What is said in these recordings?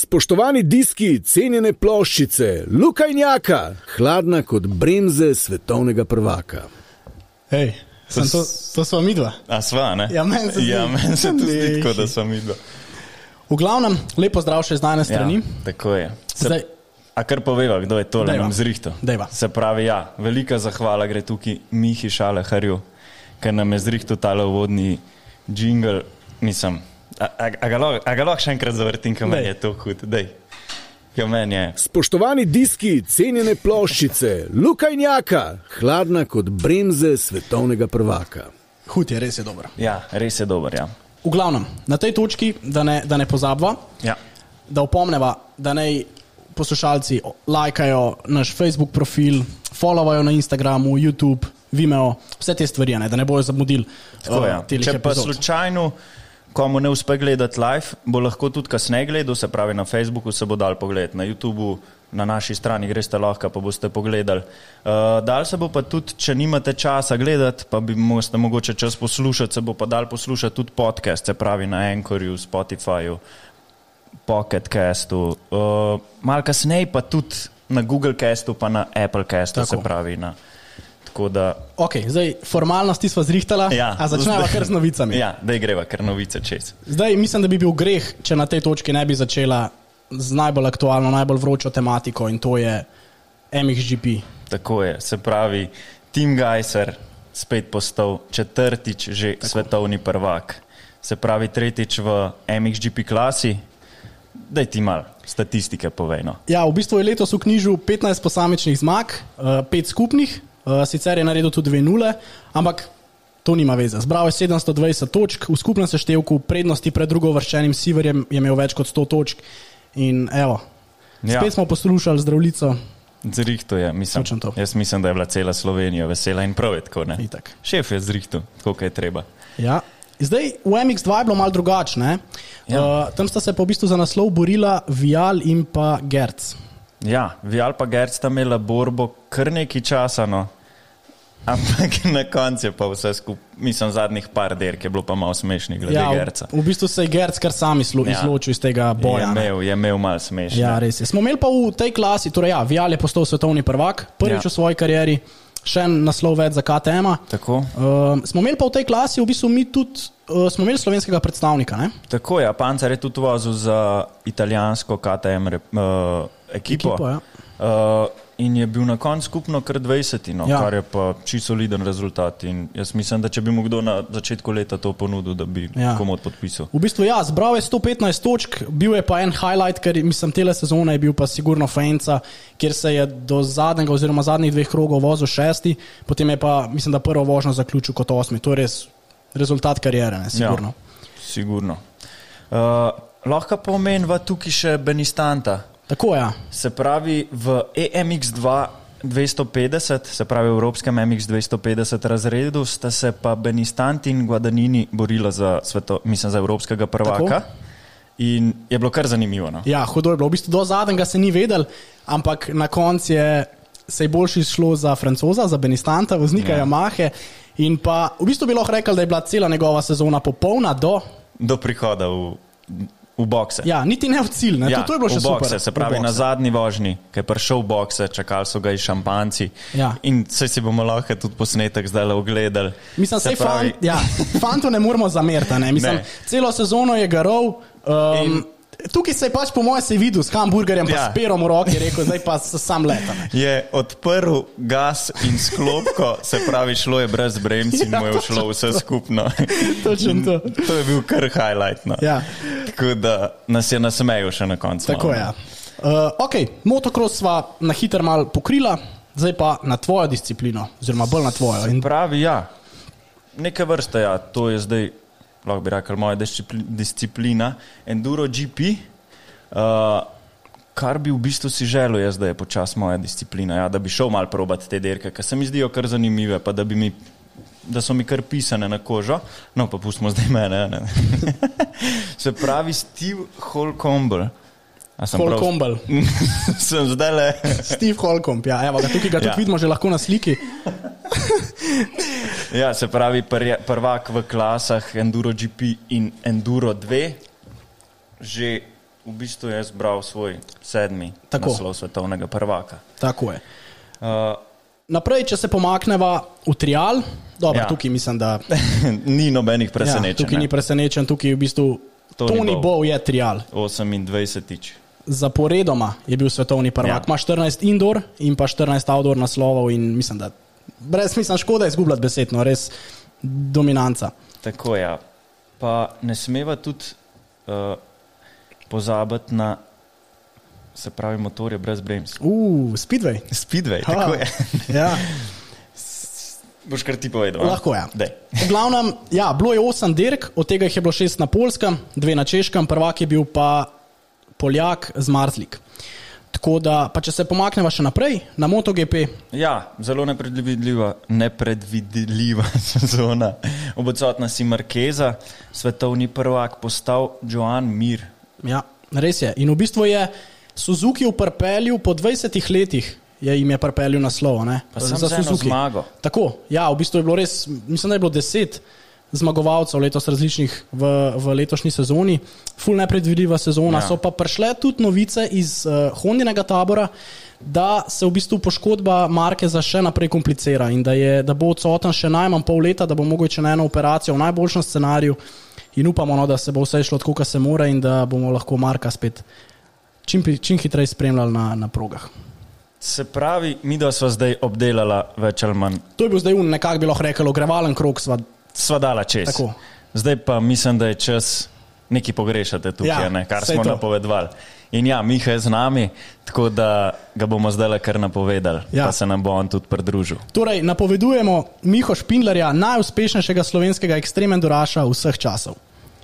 Spoštovani diski, cenjene ploščice, Luka in Jaka, hladna kot bremze svetovnega prvaka. Hej, to sva midva. A sva, ne? Ja, meni se tudi zdi, da sva midva. V glavnem, lepo zdrav še z najne strani. Ja, tako je. A kar poveva, kdo je tole nam zrihtal? Dejva. Se pravi, ja, velika zahvala gre tukaj Mihi Šaleharju, ker nam je zrihtal tale uvodni džingl, mislim... A ga lahko še enkrat zavrtim, ker meni je to hud, dej. Ker meni je. Spoštovani diski, cenjene ploščice, Luka in Jaka, hladna kot bremze svetovnega prvaka. Hud je, res je dober. Ja, res je dober, ja. V glavnem, na tej točki, da ne pozabva, ja. Da opomneva, da naj poslušalci lajkajo naš Facebook profil, followajo na Instagramu, YouTube, Vimeo, vse te stvari, da ne bojo zamudili telih epizod. Če pa slučajno komu ne uspe gledati live, bo lahko tudi kasneje gledal, se pravi na Facebooku se bo dal pogledati, na YouTubeu, na naši strani greste lahko, pa boste pogledali. Dal se bo pa tudi, če nimate časa gledati, pa bi ste mogoče čas poslušati, se bo pa dal poslušati tudi podcast, se pravi na Anchorju, Spotifyju, Pocket Castu, malo kasneje pa tudi na Google Castu, pa na Apple Castu, tako. Se pravi na... Ok, zdaj formalnosti sva zrihtala, ja, a začneva kar z novicami. Ja, daj greva kar novice čez. Zdaj mislim, da bi bil greh, če na tej točki ne bi začela z najbolj aktualno, najbolj vročo tematiko in to je MXGP. Tako je, se pravi Tim Gajser spet postal četrtič že tako. Svetovni prvak. Se pravi tretjič v MXGP klasi. Daj ti mal statistike povej, no. Ja, v bistvu je letos vknjižil 15 posamičnih zmag, 5 skupnih. Sicer je naredil tudi 2-0, ampak to nima veze. Zbral je 720 točk, v skupnem seštevku prednosti pred drugovrščenim Siverjem je imel več kot 100 točk in evo, spet smo poslušali zdravljico. Zrihto je, jaz mislim, da je bila cela Slovenija vesela in prav je tako, ne? Itak. Šef je zrihto, koliko je treba. Ja. Zdaj, v MX2 je bilo malo drugačne. Ja. Tam sta se pa v bistvu za naslov borila Vial in pa Gerc. Ja, Vial pa Gerc sta imela borbo kar nekaj časa, no. Ampak na koncu je pa vse mislim, zadnjih par derk je bilo pa malo smešnih glede Gerca. V bistvu se je Gerc kar sam izločil iz tega boja. Je imel malo smešne. Ja, res je. Smo imeli pa v tej klasi, torej ja, Vial je postal svetovni prvak, prvič v svoji karieri, še en naslov več za KTM-a. Tako. Smo imeli pa v tej klasi, v bistvu mi tudi, smo imeli slovenskega predstavnika, ne? Tako je, Pancer je tudi vozil za italijansko KTM ekipo ja. In je bil na koncu skupno kar 20, no, ja. Kar je pa čisto soliden rezultat in jaz mislim, da če bi mu kdo na začetku leta to ponudil, da bi komod podpisal. V bistvu ja, zbral je 115 točk, bil je pa en highlight, ker mislim, tele sezone je bil pa sigurno Faenza, kjer se je do zadnjega oziroma zadnjih 2 krogov vozil 6, potem je pa, mislim, da prvo vožnjo zaključil kot 8. To je res rezultat karijere, ne, sigurno. Ja, sigurno. Lahko pa omenva tukaj še Benistanta. Tako, ja. Se pravi, v EMX2 250, se pravi v Evropskem MX 250 razredu, sta se pa Benistant in Guadagnini borila za evropskega prvaka. Tako. In je bilo kar zanimivo, no? Ja, hudo je bilo. V bistvu do zadnjega se ni vedel, ampak na koncu se je boljši šlo za Francoza, za Benistanta, voznika Yamahe. In pa v bistvu bi lahko rekel, da je bila cela njegova sezona popolna do prihoda v bokse. Ja, niti ne v cilj, ne? Ja, to je bilo še super. Se pravi na zadnji vožnji, ki je prišel v bokse, čakali so ga i šampanci in vse si bomo lahko tudi posnetek zdaj ogledali. Mislim, fantu ne moramo zameriti, ne? Mislim, celo sezono je garov, tukaj se je pač po moje se videl s hamburgerjem pa s perom v roki, rekel, zdaj pa sam leta. Ne? Je odprl gas in sklopko, se pravi šlo je brez bremci in mu je šlo vse skupno. Točno to. To je bil kar highlight, no. Ja. Tako da nas je nasmejal še na koncu. Tako, ja. Ok, motocross sva na hiter mal pokrila, zdaj pa na tvojo disciplino, oziroma bolj na tvojo. Pravi, ja. Neke vrste, ja, to je zdaj lahko bi rekel, moja disciplina, Enduro GP, kar bi v bistvu si želel jaz, da je počas moja disciplina, ja, da bi šel malo probati te derke, ker se mi zdijo kar zanimive, pa da so mi kar pisane na kožo, no pa pustimo zdaj mene, ne. Se pravi Steve Holcomb. Holcomb. Sem zdaj le. Steve Holcomb, ja, evo ga, tukaj ga tudi vidimo že lahko na sliki. Ja, se pravi prvak v klasah Enduro GP in Enduro 2, že v bistvu je zbral svoj 7. naslov svetovnega prvaka. Tako je. Naprej, če se pomakneva v trial, dobro, tukaj mislim, da ni nobenih presenečenj. Tukaj ni presenečen, tukaj v bistvu Toni Bow je trial. 28. Zaporedoma je bil svetovni prvak. Ima 14 indoor in pa 14 outdoor naslovov in mislim, da brez mislim, škoda izgubljati besedno, res dominanca. Tako ja. Pa ne smeva tudi pozabiti na, se pravi, motorje brez brems. Speedway. Speedway, tako je. Ja. Boš kar ti povedal. Lahko je. V glavnem, bilo je 8 dirk, od tega jih je bilo 6 na Poljskem, 2 na Češkem, prvak je bil pa Poljak Zmarzlik. Tako da, pa če se pomakneva še naprej, na MotoGP. Ja, zelo nepredvidljiva sezona. Ob odsotnosti Marqueza, svetovni prvak postal Joan Mir. Ja, res je. In v bistvu je Suzuki v prpelju po 20 letih jim je prpelju naslov. Pa sam za eno zmago. Tako, ja, v bistvu je bilo res, mislim, da je bilo 10 zmagovalcev letos različnih v letošnji sezoni. Ful nepredvidljiva sezona. So pa prišle tudi novice iz Hondinega tabora, da se v bistvu poškodba Marqueza še naprej komplicira in da bo odsoten še najmanj pol leta, da bo mogoče na eno operacijo v najboljšem scenariju in upamo, da se bo vse šlo tako, kot se mora in da bomo lahko Marka spet čim hitreje spremljali na progah. Se pravi, mi da sva zdaj obdelala več ali manj. To je bil zdaj nekako bi lahko rekel ogrevalen krog sva dala čez. Tako. Zdaj pa mislim, da je čas nekaj pogrešate tukaj, kar smo napovedovali. In ja, Miha je z nami, tako da ga bomo zdaj kar napovedali, pa se nam bo on tudi pridružil. Torej, napovedujemo Miho Špindlerja, najuspešnejšega slovenskega ekstrem enduraša vseh časov.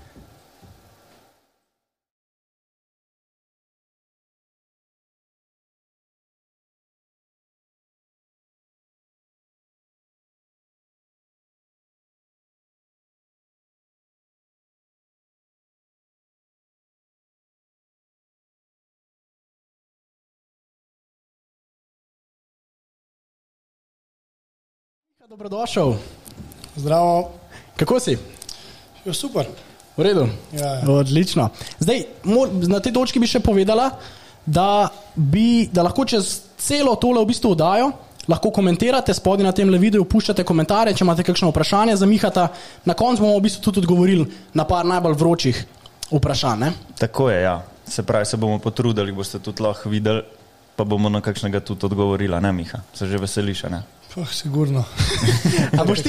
Dobrodošel. Zdravo. Kako si? Jo, super. V redu? Ja. Odlično. Zdaj, na tej točki bi še povedala, da lahko čez celo tole v bistvu oddajo, lahko komentirate, spodaj na tem videu puščate komentarje, če imate kakšno vprašanje za Mihata. Na koncu bomo v bistvu tudi odgovorili na par najbolj vročih vprašanj. Ne? Tako je, ja. Se pravi, se bomo potrudili, boste tudi lahko videli, pa bomo na kakšnega tudi odgovorila, ne Miha? Se že veseliš, ne? Sigurno. A boš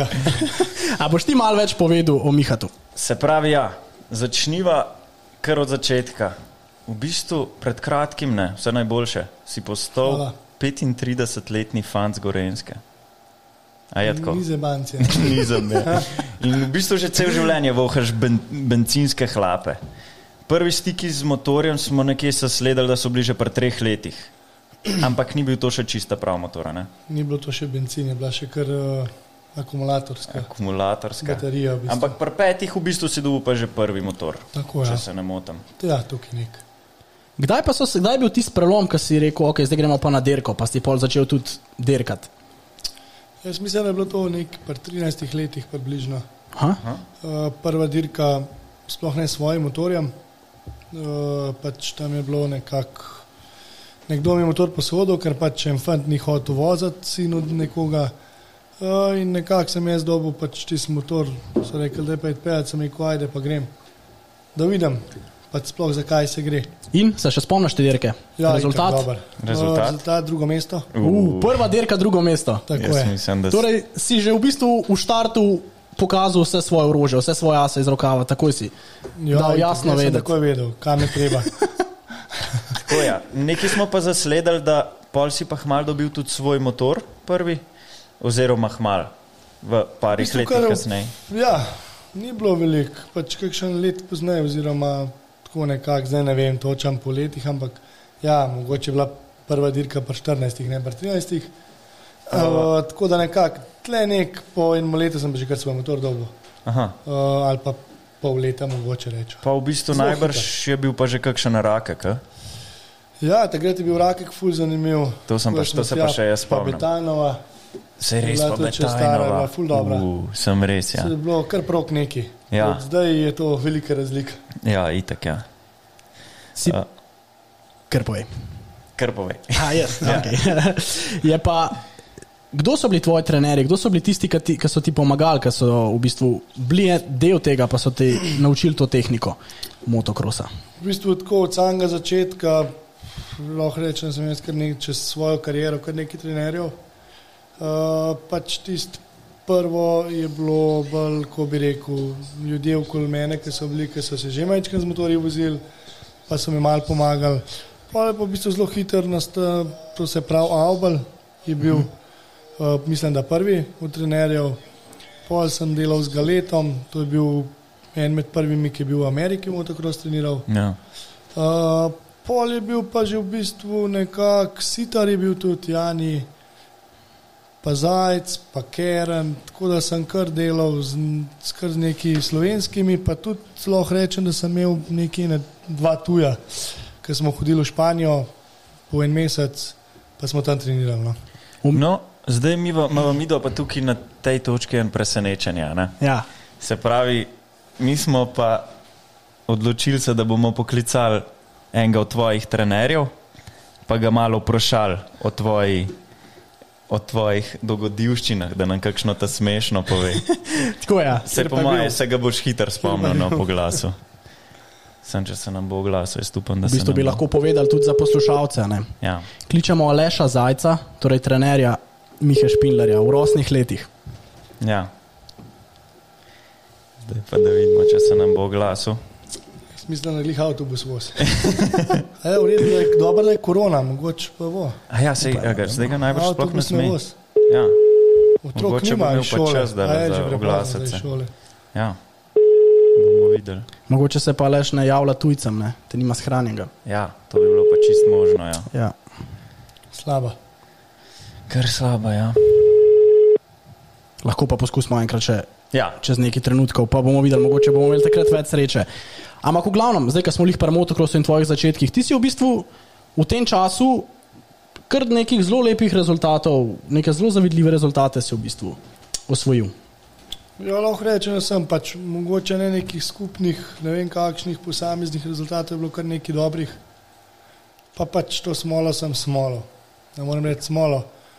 ti malo več povedal o Mihatu? Se pravi, ja, začniva kar od začetka. V bistvu pred kratkim, vse najboljše, si postal 35-letni fant z Gorenjske. A je tako? Ni zebanci. Ni zebanci. In v bistvu že cel življenje vohaš bencinske hlape. Prvi stiki z motorjem smo nekje se sledali, da so bili že pri 3 letih. Ampak ni bil to še čista prav motora, ne? Ni bilo to še benzin, je bila še kar akumulatorska. Baterija, v bistvu. Ampak pri 5 v bistvu si dobil pa že prvi motor, tako, če se ne motim. Ja, tukaj nek. Kdaj je bil tisti prelom, ko si rekel, ok, zdaj gremo pa na dirko, pa si pol začel tudi dirkati? Jaz mislim, da je bilo to pri 13 letih približno. Prva dirka sploh ne s svojim motorjem, pač tam je bilo nekdo mi je motor posodil, ker pač en fant ni hotel voziti sin od nekoga in nekako sem jaz dobil pač tisti motor, so rekli, da je pa idpejati, sem rekel, ajde pa grem, da vidim pač sploh zakaj se gre. In se še spomniš te dirke? Ja, Rezultat? Rezultat, drugo mesto. Prva dirka, drugo mesto. Tako je. Mislim, torej si že v bistvu v štartu pokazal vse svoje orožje, vse svoje ase iz rokava, takoj si dal jasno vedeti. Takoj vedel, kam je treba. Tako ja. Nekaj smo pa zasledali, da pol si pa Hmal dobil tudi svoj motor prvi, oziroma Hmal v parih letih kasneje. Ja, ni bilo veliko, pač kakšen let pozneje, oziroma tako nekako, zdaj ne vem, točam po letih, ampak ja, mogoče je bila prva dirka pri 14, ne pri 13. Tako da nekako, tle po enem letu sem pa že kar svoj motor dobil. Ali pa pol leta mogoče reči. Pa v bistvu najbrž je bil pa že kakšen rakek, Ja, takrat je bil rakek ful zanimiv. To se pa še jaz spomnim. Pa Betajnova. Se res pa Betajnova. Ful dobra. Sem res, ja. Se je bilo kar prok neki. Ja. Zdaj je to velika razlika. Ja, itak, ja. Krpovej. Jaz, okay. Je pa, kdo so bili tvoji trenerji, kdo so bili tisti, ki so ti pomagali, ki so v bistvu bili del tega, pa so ti naučili to tehniko motokrosa? V bistvu tako od samega začetka, lahko rečem, sem jaz čez svojo kariero, kar nekaj trenerjev. Pač tisto prvo je bilo bolj, ko bi rekel, ljudje okoli mene, ki so se že majčkrat z motorji vozili, pa so mi malo pomagali. Pa je pa v bistvu zelo hiter, to se pravi Avbel je bil, mislim, da prvi od trenerjev. Pol sem delal z Galetom, to je bil en med prvimi, ki je bil v Ameriki motocross treniral. Ja. Pol je bil pa že v bistvu nekak, Sitar je bil tudi, Jani, pa Zajc, pa Keren, tako da sem kar delal z neki slovenskimi, pa tudi lahko rečem, da sem imel nekaj 2 tuja, ker smo hodili v Španijo po en mesec, pa smo tam trenirali. No, zdaj imamo pa tukaj na tej točki en presenečenja. Ne? Ja. Se pravi, mi smo pa odločili se, da bomo poklicali enega od tvojih trenerjev, pa ga malo vprašali o tvojih dogodivščinah, da nam kakšno ta smešno pove. Tako je. Se po moje, se ga boš hitro spomnil po glasu. Sem, če se nam bo v glasu, jaz upam, da se nam bo. V bistvu bi lahko povedali tudi za poslušalce. Ne? Ja. Kličemo Aleša Zajca, torej trenerja Mihe Špindlerja v rosnih letih. Ja. Zdaj pa da vidimo, če se nam bo v glasu. Mislim, da je glih avtobus voz. V redu, da je dobro, da je korona, mogoče pa bo. Zdaj ga najbolj sploh ne sme. Ja. Otrok nimajo šole. Mogoče bo imel pa čas, da za oglasece. Ja. Bomo videli. Mogoče se pa Aleš ne javlja tujcem, ne? Te nima shranjenega. Ja, to bi bilo pa čist možno, ja. Ja. Slaba. Kar slaba, ja. Lahko pa poskusimo enkrat še čez nekaj trenutkov, pa bomo videli, mogoče bomo imeli takrat več sreče. Ampak v glavnem, zdaj, ko smo lih pri motokrosu in tvojih začetkih, ti si v bistvu v tem času kar nekih zelo lepih rezultatov, neke zelo zavidljive rezultate si v bistvu osvojil. Ja, lahko rečem, da sem pač mogoče ne nekih skupnih, ne vem kakšnih posameznih rezultatov, je bilo kar nekaj dobrih, pa pač to smolo sem smolo, ne moram reči smolo,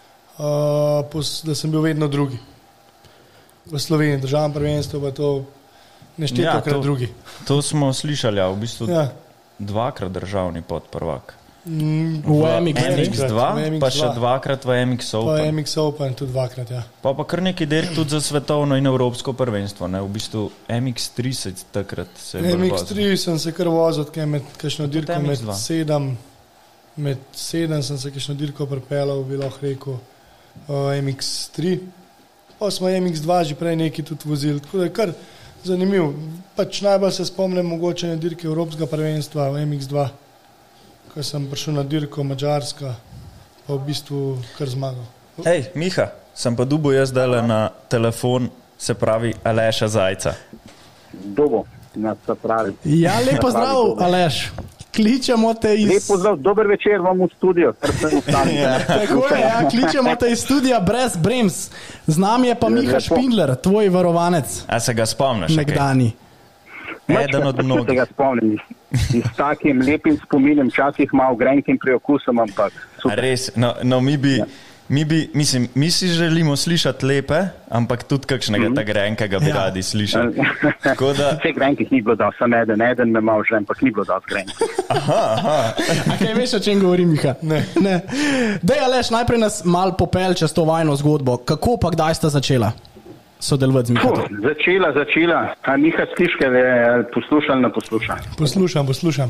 da sem bil vedno drugi. V Sloveniji, državnem prvenstvu, pa to neštetokrat drugi. To smo slišali, v bistvu 2-krat državni podprvak. V MX2, pa še 2-krat v MX Open. Pa MX Open tudi 2-krat, ja. Pa kar nekaj dirk tudi za svetovno in evropsko prvenstvo, ne? V bistvu MX3 se takrat se je MX3 sem se kar vozil, med kakšno dirko med 7 sem se kakšno dirko pripeljal, bi lahko rekel MX3. Pa smo MX2 že prej nekaj tudi vozili, tako da je kar zanimiv. Pač najbolj se spomnim mogoče na dirke evropskega prvenstva v MX2. Ko sem prišel na dirko Mađarska, pa v bistvu kar zmagal. Hej, Miha, sem pa dubil jaz zdaj na telefon, se pravi Aleša Zajca. Dobo, nas se pravi. Ja, lepo zdrav, Aleš. Kličemo te iz... Lepo zdrav, dober večer vam v studio. Tako je, ja, kličemo te iz studija brez brems. Z nami je pa Miha Špindler, tvoj varovanec. A se ga spomniš? Nekdani. Eden od mnogih. Se ga spomnim. S takim lepim spominjem, včasih malo grenkim priokusom, ampak super. Res, no mi si želimo slišati lepe, ampak tudi kakšnega ta grenkega bi radi slišali. Vse grenkih ni bilo dosti, samo eden me malo že, ampak ni bilo dosti grenkih. Aha. A kaj veš, o čem govori Miha? Ne. Dej, Aleš, najprej nas mal popel čez to vajno zgodbo. Kako pa kdaj sta začela sodelovati z Miha? Začela. A Miha sliške poslušal, ne posluša? Poslušam.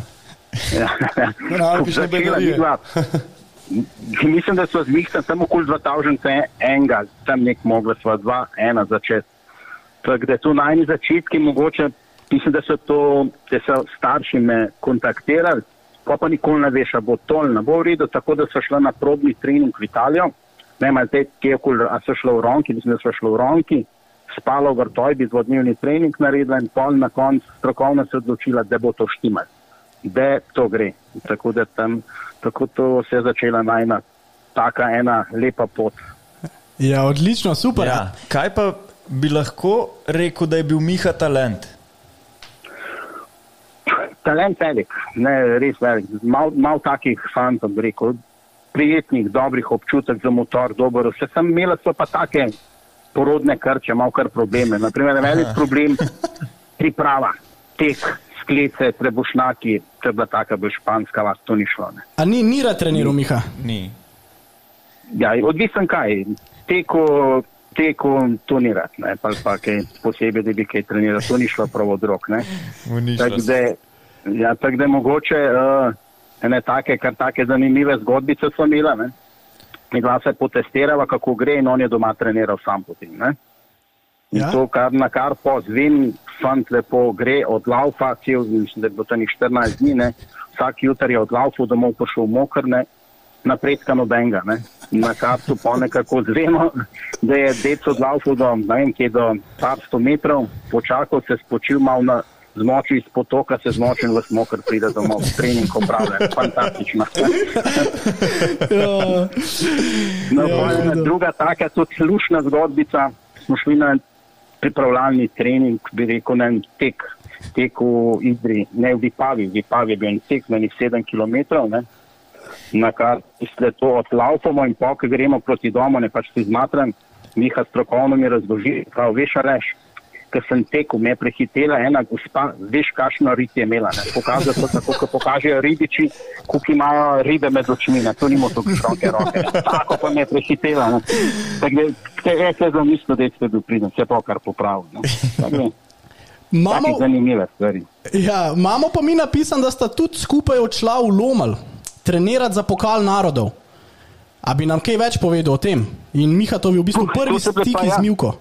Začela Miha. Mislim, da so z Mihcem tam okoli 2001, tam nek mogla sva 2-1 začeti. Tako da tu najni začetki mogoče, mislim, da so starši me kontaktirali, pa nikoli ne veš, a bo to ali ne bo v redu, tako da so šla na probni trening v Italijo. Ne vem, a so šla v Ronki, mislim, da so šla v Ronki, spala v Vrtojbi, dvodnevni trening naredila in pol na koncu strokovno se odločila, da bo to štimal. Da to gre. Tako to se je začela najna taka ena lepa pot. Ja, odlično, super. Ja. Kaj pa bi lahko rekel, da je bil Miha talent? talent velik, ne, res velik. Mal takih fantov, bi rekel, prijetnih, dobrih občutek za motor, dober. Vse sem imela, so pa take porodne krče, malo kar probleme. Naprimer, velik problem priprava, tek, sklece, trebušnjaki, to je bila taka bolj španska vas, to ni šlo. Ne. A ni rad treniral, Miha? Ni. Ja, odvisen kaj, teku to ni rad, ne, pa kaj posebej, da bi kaj treniral, to ni šlo prav od rok, ne. Tako da mogoče ene take zanimive zgodbice so imela, ne. Midva se potestirava, kako gre in on je doma treniral sam potem, ne. In to, na kar pozvim, fant lepo gre od laufa, mislim, da je bilo to 14 dni, ne. Vsak jutr je od laufa domov pošel mokr, ne. Napredka nobenga, ne. Na kartu pa nekako zvemo, da je dec od laufa do, ne vem, kje do par 100 metrov, počakal se, spočil malo zmočil iz potoka, se zmočil v smokr, pride domov, trening opravljen. Fantastično. Druga taka, tudi lušna zgodbica, smo šli na pripravljalni trening, bi rekel, na tek v Idri, ne v Vipavi je bil en tek, na 7 kilometrov, ne, na kar se to odlaufamo in po, ko gremo proti domu, ne pač si zmatram, Miha strokovno mi razloži, prav, veš, reš, ker sem tekel, me je prehitela ena gospa, veš, kakšno rit je imela, ne, pokazal so tako, ko pokažejo ribiči, koliko imajo ribe med očmi, ne, to nimo tukaj šroke roke, tako pa me je prehitela, ne, tako da se zamislil, da je bil pridem, se pa kar popravil, ne, tako da. Zanimive stvari. Ja, imamo pa mi napisan, da sta tudi skupaj odšla v Lomelj trenirati za pokal narodov. A bi nam kaj več povedal o tem? In Miha, to bi v bistvu prvi stik z Mivko.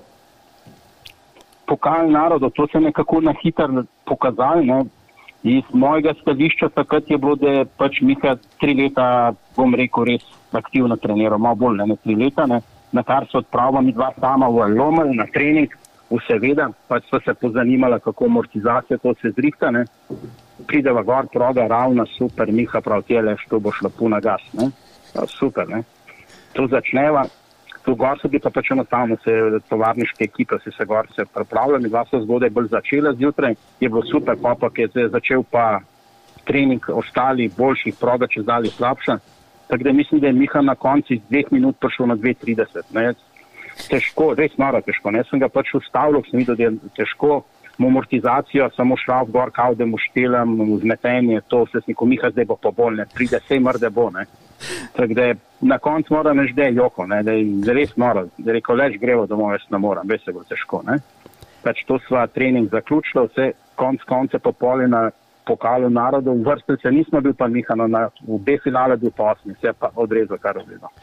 Pokal narodov, to se nekako na hitro pokazali, ne. Iz mojega stališča takrat je bilo, da je pač Miha 3 leta, bom rekel, res aktivno treniral, malo bolj, ne 3 leta, ne. Na kar se odpravila mi dva sama v Lomelj na trening, seveda, pač so se pozanimala, kako amortizacija to se zrihta, ne. Prideva gor, proga, ravna, super, Miha prav tjele, što bo šla puna gas, ne. Super, ne. To začneva, tu gor so bi pa pač enostavno se tovarniške ekipe, se gor se pripravljali, dva so zgodaj bolj začela zjutraj, je bilo super, popak je začel pa trening ostali boljših proga, če zdali slabša, tako da mislim, da je Miha na konci z 2 minut prišel na 2:30, ne. Težko, res noro težko, ne, sem ga pač ustavljal, sem videl, da je težko, amortizacijo, samo šrav gor, kao da mu štelam, vzmetenje, to vse sniko, Miha zdaj bo pa bolj, ne, pride, sej mrde bo, ne. Tako da na koncu moram reči, da je joko, ne, da je res noro, da je rekel, leč grevo domov, jaz ne moram, veš se bo težko, ne. Pač to sva trening zaključila, vse konce popoli na pokalu narodov, vrstel se nismo bil pa Miha, v B finale bil pa 8, se je pa odrezal, kar odrezal.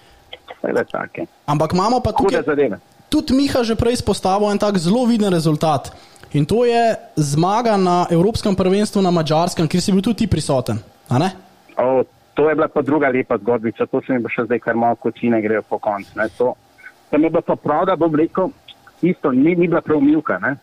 Take. Ampak imamo pa tukaj tudi Miha že prej izpostavil en tak zelo viden rezultat in to je zmaga na Evropskem prvenstvu na Madžarskem, kjer si bil tudi ti prisoten, a ne? To je bila pa druga lepa zgodbica, to se mi bo še zdaj kar malo kocine grejo po koncu, ne, to mi je bila pa prav, da bom rekel, isto, ni bila prav Mivka, ne,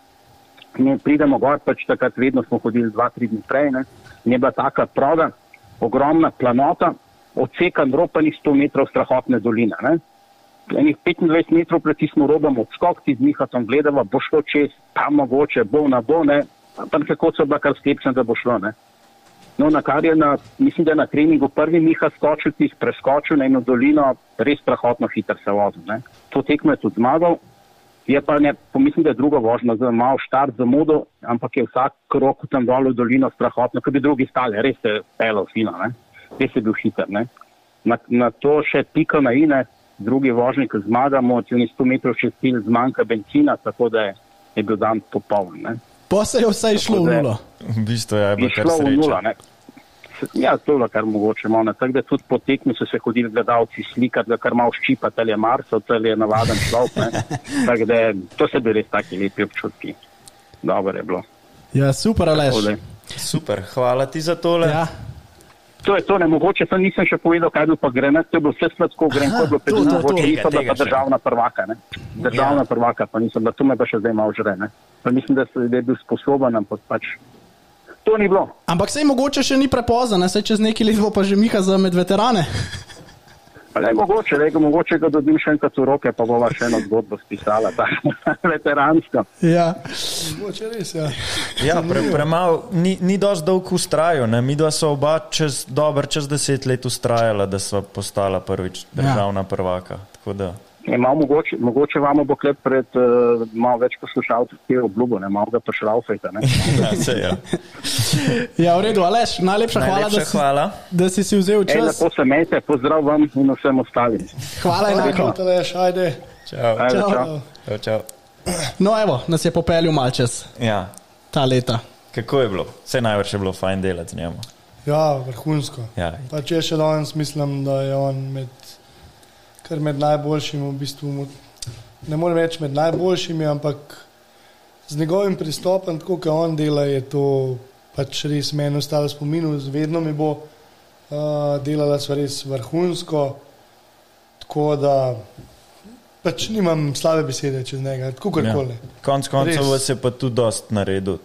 mi pridemo gor, pač takrat vedno smo hodili 2-3 dni prej, ne, mi je bila taka prav, ogromna planota, odsekan ropanih 100 metrov strahotne doline, ne. Enih 25 metrov pred tistim robom odskok, ti z Miha tam gledava, bo šlo čez, pa mogoče, bo, ne, pa nekako so bila kar skepčna, da bo šlo, ne. No, na kar je mislim, da je na treningu prvi Miha skočil, ti preskočil na eno dolino, res strahotno hitro se vozil, ne. To tekmo je tudi zmagal, je pa ne, pomislim, da je drugo vožno, za malo štart zamudo, ampak je vsak krok tam dol v dolino strahotno, kot bi drugi stali, res je pelal fino, ne. Res je bil hiter, ne. Na to še pika na ine, drugi vožnik zmagamo, če 100 metrov še cilj zmanjka benzina, tako da je bil dan popoln, ne. Pa se je vse išlo v nulo. V bistvu je bilo kar sreča. Ja, to je bilo kar mogoče, malo, tako da tudi po tekmi so se hodili gledalci slikati, da kar malo ščipati, ali je Marsov, ali je navaden človek, ne. Tako da to se bi res taki lepi občutki. Dobro je bilo. Ja, super, Aleš. Super, hvala ti za tole. Ja. To je to, ne, mogoče to nisem še povedal, kaj je bil pa Grenac, to je bilo vse sladko, Grenko je bilo 15, mogoče nisem bila pa državna prvaka, ne. Državna prvaka pa nisem bila, to me pa še zdaj malo žre, ne. Pa mislim, da je bil sposoben, ampak pač to ni bilo. Ampak sej mogoče še ni prepozno, ne, sej čez neki let bo pa že Miha za med veterane. Mogoče ga dobim še enkrat v roke, pa bova še eno zgodbo spisala, ta veteranska. Ja. Mogoče res, ja. Ja, premalo, ni dosti dolg ustrajal, ne? Midva so oba čez 10 let ustrajala, da sva postala prvič državna prvaka, tako da... Mogoče vama bo klep pred malo več poslušalcev, ki je obljubo, ne, malo ga pošraufajte, ne. Ja, v redu, Aleš, najlepša hvala, da si vzel čas. Lepo se imejte, pozdrav vam in vsem ostalim. Hvala enako. Aleš, ajde. Čau. No evo, nas je popeljal mal čez ta leta. Kako je bilo? Vse največ je bilo fajn delati z njemu. Ja, vrhunsko. Ja. Pa če še danes mislim, da je on kar med najboljšimi, v bistvu, ne morem reči med najboljšimi, ampak z njegovim pristopom, tako kot on dela, je to pač res meni ostalo spominu, vedno mi bo delala sva res vrhunsko, tako da pač nimam slabe besede čez njega, tako karkoli. Konec koncev vas je pa tudi dost naredil,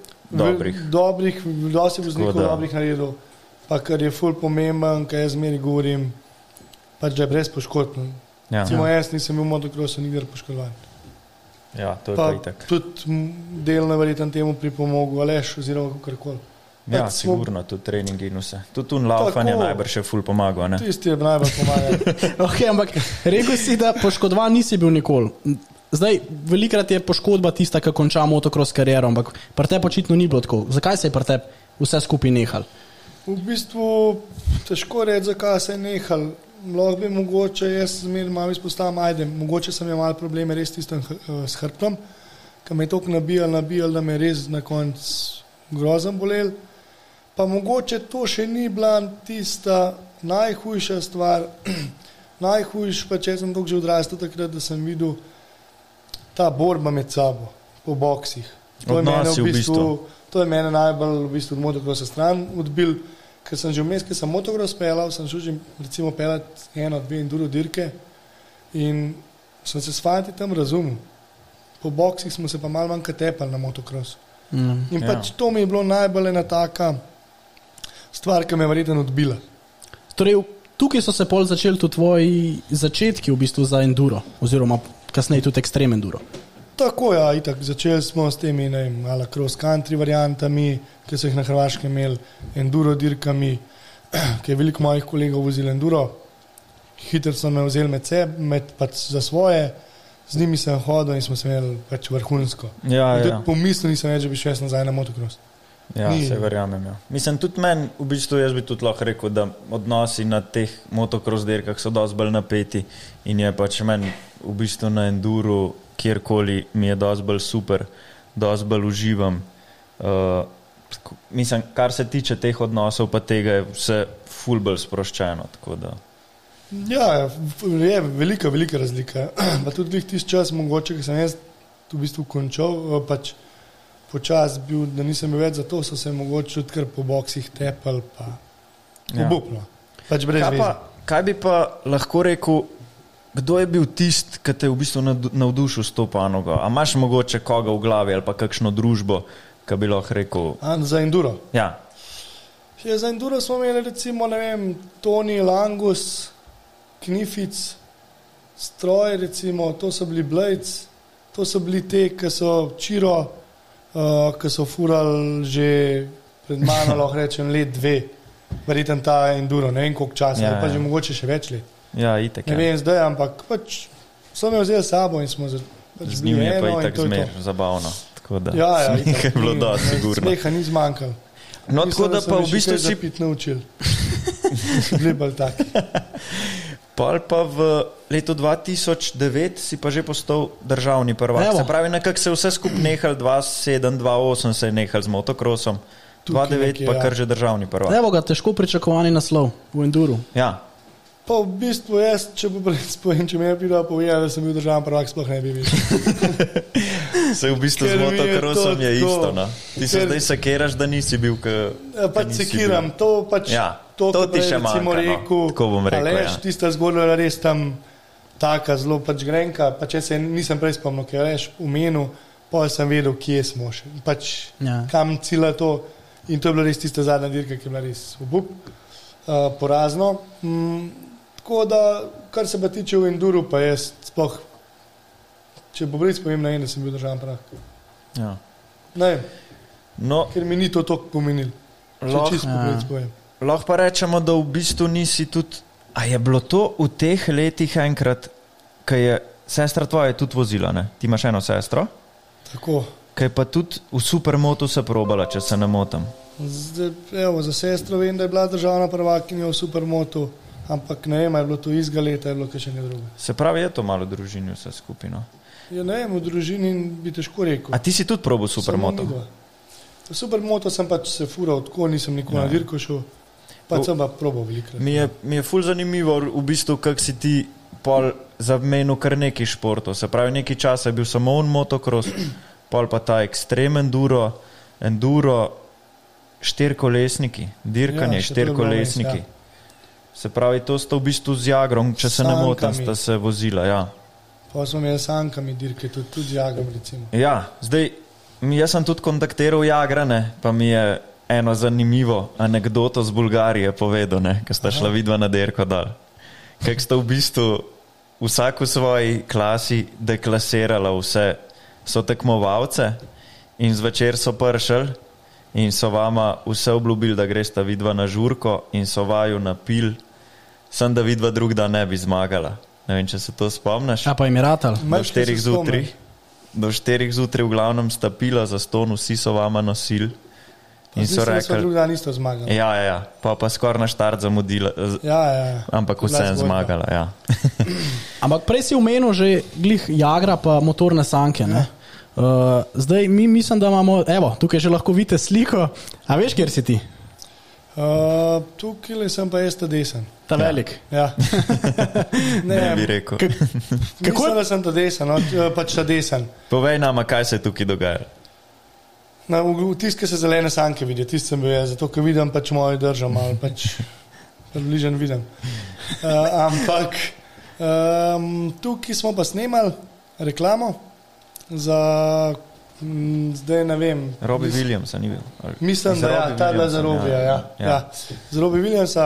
dosti voznikov dobrih naredil, pa kar je ful pomemben, kaj jaz zmeri govorim, pač da je brez poškodb. Recimo jaz nisem bil v motokrosu nikdar poškodovan. Ja, to je pa itak. Tudi delno verjetno temu pripomogel Aleš oziroma kakorkoli. Ja, sigurno, tudi treningi in vse. Tudi laufanje najbrž je ful pomagal, ne? Tisti je najbolj pomagal. Ok, ampak rekel si, da poškodovan nisi bil nikoli. Zdaj, velikrat je poškodba tista, ki konča motokros kariero, ampak pri tebi očitno ni bilo tako. Zakaj se je pri tebi vse skupaj nehal? V bistvu težko reči, zakaj se je nehal. Lahko bi mogoče, jaz zmeraj malo izpostavim, mogoče sem imel malo probleme res tistem s hrbtom, ki me je toliko nabijal, da me je res na konc grozno bolel. Pa mogoče to še ni bila tista najhujša stvar, najhujš pa če sem toliko že odrastel takrat, da sem videl ta borba med sabo po boksih. To je mene najbolj v bistvu od motokrosa stran odbil, ker sem že vmes, ker sem motokros pelal, sem šel že recimo pelati 1-2 enduro dirke in sem se s fanti tam razumel. Po boksih smo se pa malo manj katepali na motokros. In pač to mi je bilo najbolj ena taka stvar, ki me je verjetno odbila. Torej, tukaj so se pol začeli tudi tvoji začetki v bistvu za enduro, oziroma kasneje tudi ekstrem enduro. Tako, ja, itak. Začeli smo s temi, ne vem, ala cross country variantami, ki so jih na Hrvaškem imeli, enduro dirkami, ki je veliko mojih kolegov vozil enduro. Hitro so me vzeli pač za svoje, z njimi sem hodil in smo se imeli pač vrhunsko. Ja. Pomislil nisem več, da bi šel nazaj na motocross. Ja, se verjamem, ja. Mislim, tudi meni, v bistvu jaz bi tudi lahko rekel, da odnosi na teh motocross dirkah so dosti bolj napeti in je pač meni v bistvu na enduro kjerkoli mi je dosti bolj super, dosti bolj uživam. Mislim, kar se tiče teh odnosov, pa tega je vse ful bolj sproščeno, tako da... Ja, je velika razlika. Pa tudi tisti čas mogoče, ki sem jaz v bistvu končal, pač počas bil, da nisem bil več, zato so se mogoče tudi kar po boksih tepali, pa obupno. Pač brez veze. Kaj bi pa lahko rekel, kdo je bil tist, ki te je v bistvu navdušil s to panogo? A imaš mogoče koga v glavi ali pa kakšno družbo, ki bi lahko rekel... Za enduro? Ja. Za enduro smo imeli recimo, ne vem, Toni, Langus, Knific, Stroj recimo, to so bili Blades, to so bili te, ki so Čiro, ki so furali že pred mano, lahko rečem, 2 let, verjetno ta enduro, ne vem koliko časa, pa že mogoče še več let. Ja, itek. Ne vem zdaj, ampak pač so me vzeli sabo in smo pač z njim je pa itak zmer zabavno. Tako da itak, je bilo dosti sigurno. Smeha ni zmanjkalo. No, tako da pa v bistvu si... zapit naučil. Bili bolj taki. Pol pa v letu 2009 si pa že postal državni prvak. Se pravi, nekako se vse skup nehal, 2007, 2008 se je nehal z motokrosom, 2009 pa kar že državni prvak. Evo ga, težko pričakovani naslov v enduru. Ja. Pa v bistvu jaz, če me je pridala povedala, da sem bil državni prvak, sploh ne bi bil. Se v bistvu z motokrosom je isto, no? Ti se zdaj sekiraš, da nisi bil, pač sekiram, to pač to ti še manjka, tako bom rekel. Aleš, tista zgodba je res tam taka zelo pač grenka, pač jaz se nisem prej spomnil, ker Aleš umenil, pa sem vedel, kje smo še, pač kam cilja to in to je bila res tista zadnja dirka, ki je bila res obup, porazno. Tako da, kar se pa tiče v enduru, pa jaz sploh, če po Brits povem, da sem bil državen prvak. Ja. Ne, No, ker mi ni to toliko pomenil. Če čisto po Brits povem. lahko pa rečemo, da v bistvu nisi tudi... A je bilo to v teh letih enkrat, ko je sestra tvoja tudi vozila, ne? Ti imaš eno sestro? Tako. Ko je pa tudi v supermotu se probala, če se ne motim. Zdaj, evo, za sestro vem, da je bila državna prvakinja v supermotu, ampak ne vem, je bilo to izga leta, je bilo kaj še ne druge. Se pravi, je to malo v družini vse skupino. Ja, ne vem, v družini bi težko rekel. A ti si tudi probil supermoto? V supermoto sem pač se fural, tako nisem nikoli na dirko šel, pač sem pa probal velikrat. Mi je ful zanimivo v bistvu, kak si ti pol zamenil kar nekaj športov. Se pravi, nekaj časa je bil samo on motocross, pol pa ta ekstrem enduro, štirkolesniki, dirkanje, Ja, štirkolesniki. Se pravi, to sta v bistvu z Jagrom, če se ne motim, sta se vozila, ja. Pa smo imeli sankami dirke, tudi z Jagrom recimo. Ja, zdaj, jaz sem tudi kontaktiral Jagra, ne, pa mi je eno zanimivo anekdoto z Bulgarije povedal, ne, ko sta šla vidva na dirko dol. Kak sta v bistvu vsak v svoji klasi deklasirala vse sotekmovalce in zvečer so prišli in so vama vse obljubili, da gresta vidva na žurko in so vaju napil, sem da vidva drug dan ne bi zmagala. Ne vem, če se to spomniš. Ja, pa jim je ratal. Do 4 zjutraj v glavnem sta pila za ston, vsi so vama nosili. In so rekli, drug dan isto zmagali. Ja, pa skoraj na štart zamudila, Ja. ampak vsem zmagala, ja. Ampak prej si omenil že glih Jagra pa motorne sanke, ne? Zdaj mi mislim, da imamo, evo, tukaj že lahko vidite sliko. A veš, kjer si ti? Tukaj sem pa jaz ta desen. Ta velik. Ja. Ne bi rekel. Mislim, da sem ta desen, no, pač ta desen. Povej nama, kaj se je tukaj dogajalo. V tiske se zelene sanke vidi, tist sem bil jaz, zato ker vidim pač mojo držo, malo pač približen vidim. Ampak tukaj smo pa snemali reklamo za, zdaj ne vem. Robbie Williamsa ni bil. Mislim, da ja, ta je bila za Robbija, ja. Za Robbie Williamsa,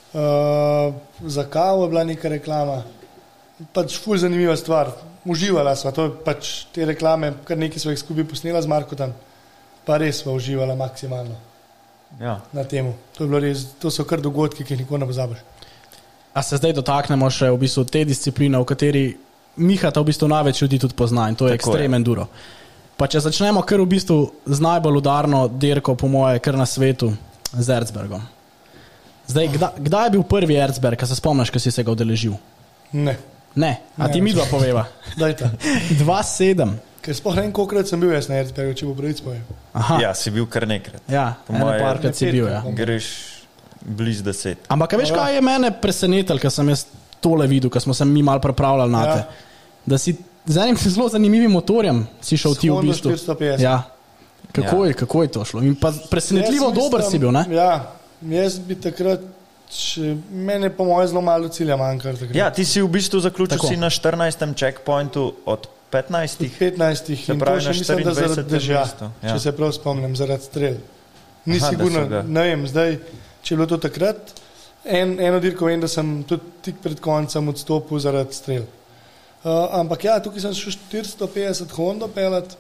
za kavo je bila neka reklama, pač ful zanimiva stvar. Uživala sva, to je pač te reklame, kar nekaj sva jih skupaj posnela z Markotom. Pa res sva uživala maksimalno na temu. To so kar dogodki, ki jih nikoli ne pozabiš. A se zdaj dotaknemo še v bistvu te discipline, v kateri Mihata v bistvu največ ljudi tudi pozna in to je ekstrem enduro. Pa če začnemo kar v bistvu z najbolj udarno dirko, po moje, kar na svetu, z Erzbergom. Zdaj, kdaj je bil prvi Erzberg, a se spomniš, ko si se ga udeležil? Ne. A ti mi dva poveva? Dajte. 2-7. Ker sploh ne vem, kolikrat sem bil jaz na Erzbergu, če bo pravic povem. Ja, si bil kar nekrat. Ja, parkrat si bil, ja. Greš blizu 10. Ampak veš, kaj je mene presenetil, ko sem jaz tole videl, ko smo se mi malo pripravljali na te. Da si z enim zelo zanimivim motorjem si šel ti v bistvu. 450. Ja. Kako je to šlo? In pa presenetljivo dober si bil, ne? Ja, jaz bi takrat, mene po moje zelo malo cilja manjkar takrat. Ja, ti si v bistvu zaključil si na 14. checkpointu od 15. 15. In to še mislim, da zaradi dežja, če se prav spomnim, zaradi strel. Ni sigurno, ne vem, zdaj, če je bilo to takrat, eno dirko vem, da sem tudi tik pred koncem odstopil zaradi strel. Ampak ja, tukaj sem šel 450 Honda pelat.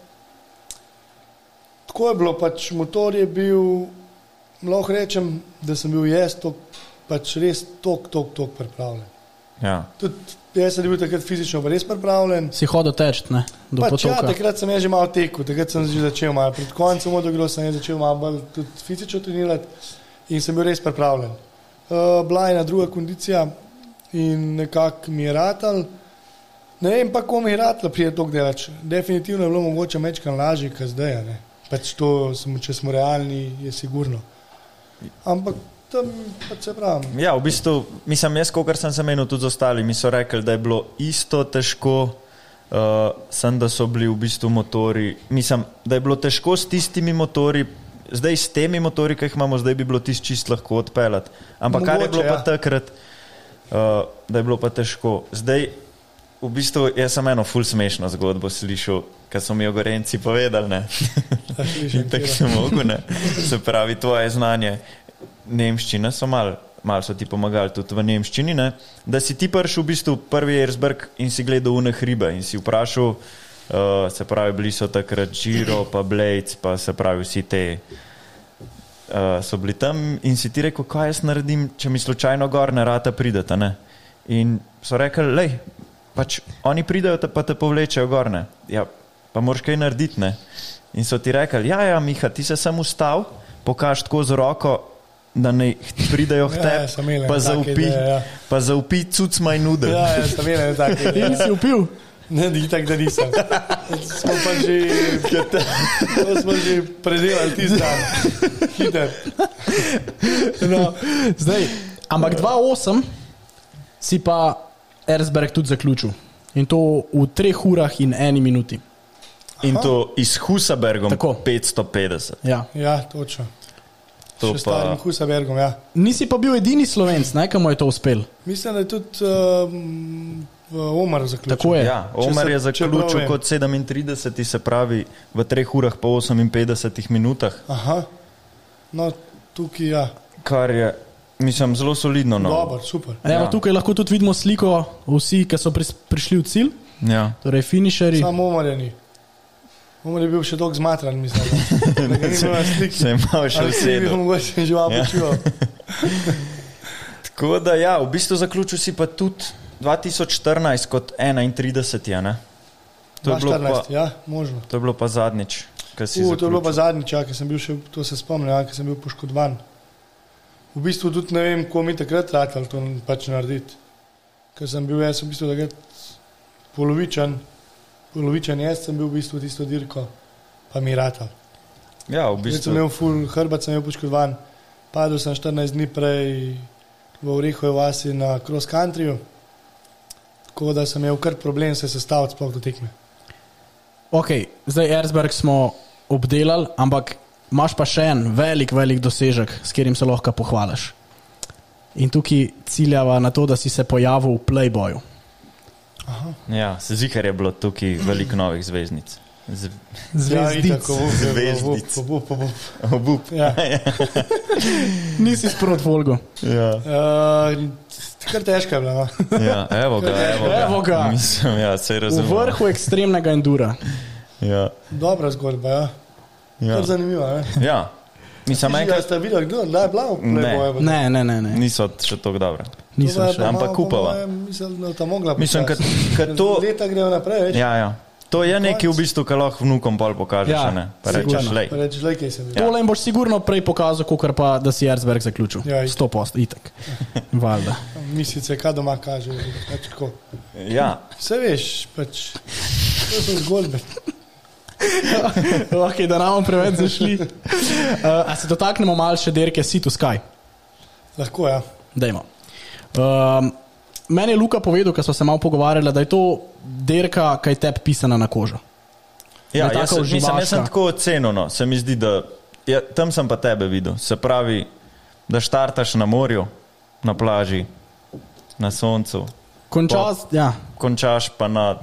Tako je bilo, pač motor je bil, lahko rečem, da sem bil jaz pač res tok pripravljen. Ja. Tudi jaz sem bil takrat fizično res pripravljen. Si hodil teč, ne? Do pač potoka. Ja, takrat sem že malo tekel, takrat sem že začel malo. Pred koncem odogro sem začel malo bolj tudi fizično trenirati in sem bil res pripravljen. Bila je ena druga kondicija in nekako mi je ratal. Ne vem pa, ko mi je ratalo prije toliko delač. Definitivno je bilo mogoče mečkan lažje, kot zdaj, ne. Pač to, če smo realni, je sigurno. Ampak tam pač se pravim. Ja, v bistvu, mislim, jaz, kolikor sem se menil tudi z ostali, mi so rekli, da je bilo isto težko, sem, da so bili v bistvu motori, mislim, da je bilo težko s tistimi motori, zdaj s temi motori, ki jih imamo, zdaj bi bilo tisto čist lahko odpeljati. Ampak mogoče, kar je bilo pa takrat, da je bilo pa težko. Zdaj, v bistvu, jaz sem eno ful smešno zgodbo slišal, kad so mi jo Gorenci povedali, ne. In tako sem mogel, ne. Se pravi, tvoje znanje nemščine so malo malo so ti pomagali tudi v nemščini, ne? Da si ti prišel v bistvu prvi Erzberg in si gledal une hribe in si vprašal, se pravi, bili so takrat Giro, pa Blades, pa se pravi vsi te so bili tam in si ti rekel, kaj jaz naredim, če mi slučajno gor ne rata prideta, ne? In so rekli, lej, pač oni pridejo, pa te povlečejo gor, ne? Ja, pa moraš kaj narediti, ne? In so ti rekli, ja, Miha, ti se sem ustal, pokaž tako z roko, da ne pridejo k tebi, pa zaupi cucma in nude. Ja, sem imel take. In si upil? Ne, tako da nisem. Smo pa že predelali tisti dan. Hiter. No, zdaj, ampak 2.8 si pa Erzberg tudi zaključil. In to v 3 urah in 1 minuti. In to iz Husabergom Tako. 550. Ja. Ja, točno. To Še starim Husabergom, ja. Nisi pa bil edini Slovenc, komu je to uspel. Mislim, da je tudi Omar zaključil. Tako je. Ja, Omar je če zaključil prav kot 37, se pravi v 3 urah pa 58 minutah, Aha. No, tukaj, ja. kar je, mislim, zelo solidno. No. Dobar, super. Evo, tukaj lahko tudi vidimo sliko vsi, ki so prišli v cilj, Ja. torej finišeri. Samo Omar je ni. Omar je bil še dolgo zmatran, mislim. Da ga ni bilo na sliki. Se je malo še Ali si bil usedel. mogoče žival počival. Tako da ja, v bistvu zaključil si pa tudi 2014 kot 31, ja, ne? To je bilo 14, ja, možno. To je bilo pa zadnjič, ko si To je bilo pa zaključil. zadnjič, ja, ker sem bil še, to se spomnim, ja, ker sem bil poškodovan. V bistvu tudi ne vem, ko mi takrat ratali to pač narediti. Ker sem bil jaz v bistvu takrat polovičan jaz sem bil v bistvu tisto dirko, pa mi ratal. Ja, v Jaz sem bistvu. imel full hrbet, sem imel poškodovan. Padel sem 14 dni prej v Orehovi vasi na cross countryju, tako da sem imel kar problem se sestaviti sploh do tekme. Ok, zdaj Erzberg smo obdelali, ampak imaš pa še en velik dosežek, s katerim se lahko pohvališ. In tukaj ciljava na to, da si se pojavil v Playboyu. Ja, se zihar je bilo tukaj veliko novih zvezdnic. Zvezdic. Zvezdic. Obup. Ja. Nisi sprot Volgo. Ja. Kar težka je bila. No. Ja, evo ga. Mislim, ja, se V razumem. vrhu ekstremnega endura. Ja. Dobra zgodba, ja. Ja. Kar zanimiva, ne? Ja. Mislim, Ja, enkrat ste videli, kdo je bila v Playboyu? Ne. niso še tako dobre. Niso še. Ampak upava. Mislim, da ta mogla Mislim, počasi. kad to... Leta grejo naprej, veš. Ja. To je nekaj v bistvu, kar lahko vnukom pol pokažeš, Ja, ne? Pa rečeš, sigurno. lej. Pa rečeš, lej, kaj sem videl. Tole jim boš sigurno prej pokazal, kakor pa, da si Erzberg zaključil. Ja, itak. 100%, itak. Valjda. Mislice, kaj doma kaže. Pač tako. Ja, Vse veš, pač. To so zgodbe. Ok, da nam preveč zašli. A se dotaknemo malo še dirke Sea to Sky? Lahko, ja. Dajmo. Meni je Luka povedal, ko so se malo pogovarjali, da je to dirka, kaj tebi pisana na kožo. ja Da je taka jaz sem uživaška. tako ocenil, no. Se mi zdi, da ja, tam sem pa tebe videl. Se pravi, da štartaš na morju, na plaži, na soncu, končaš pa na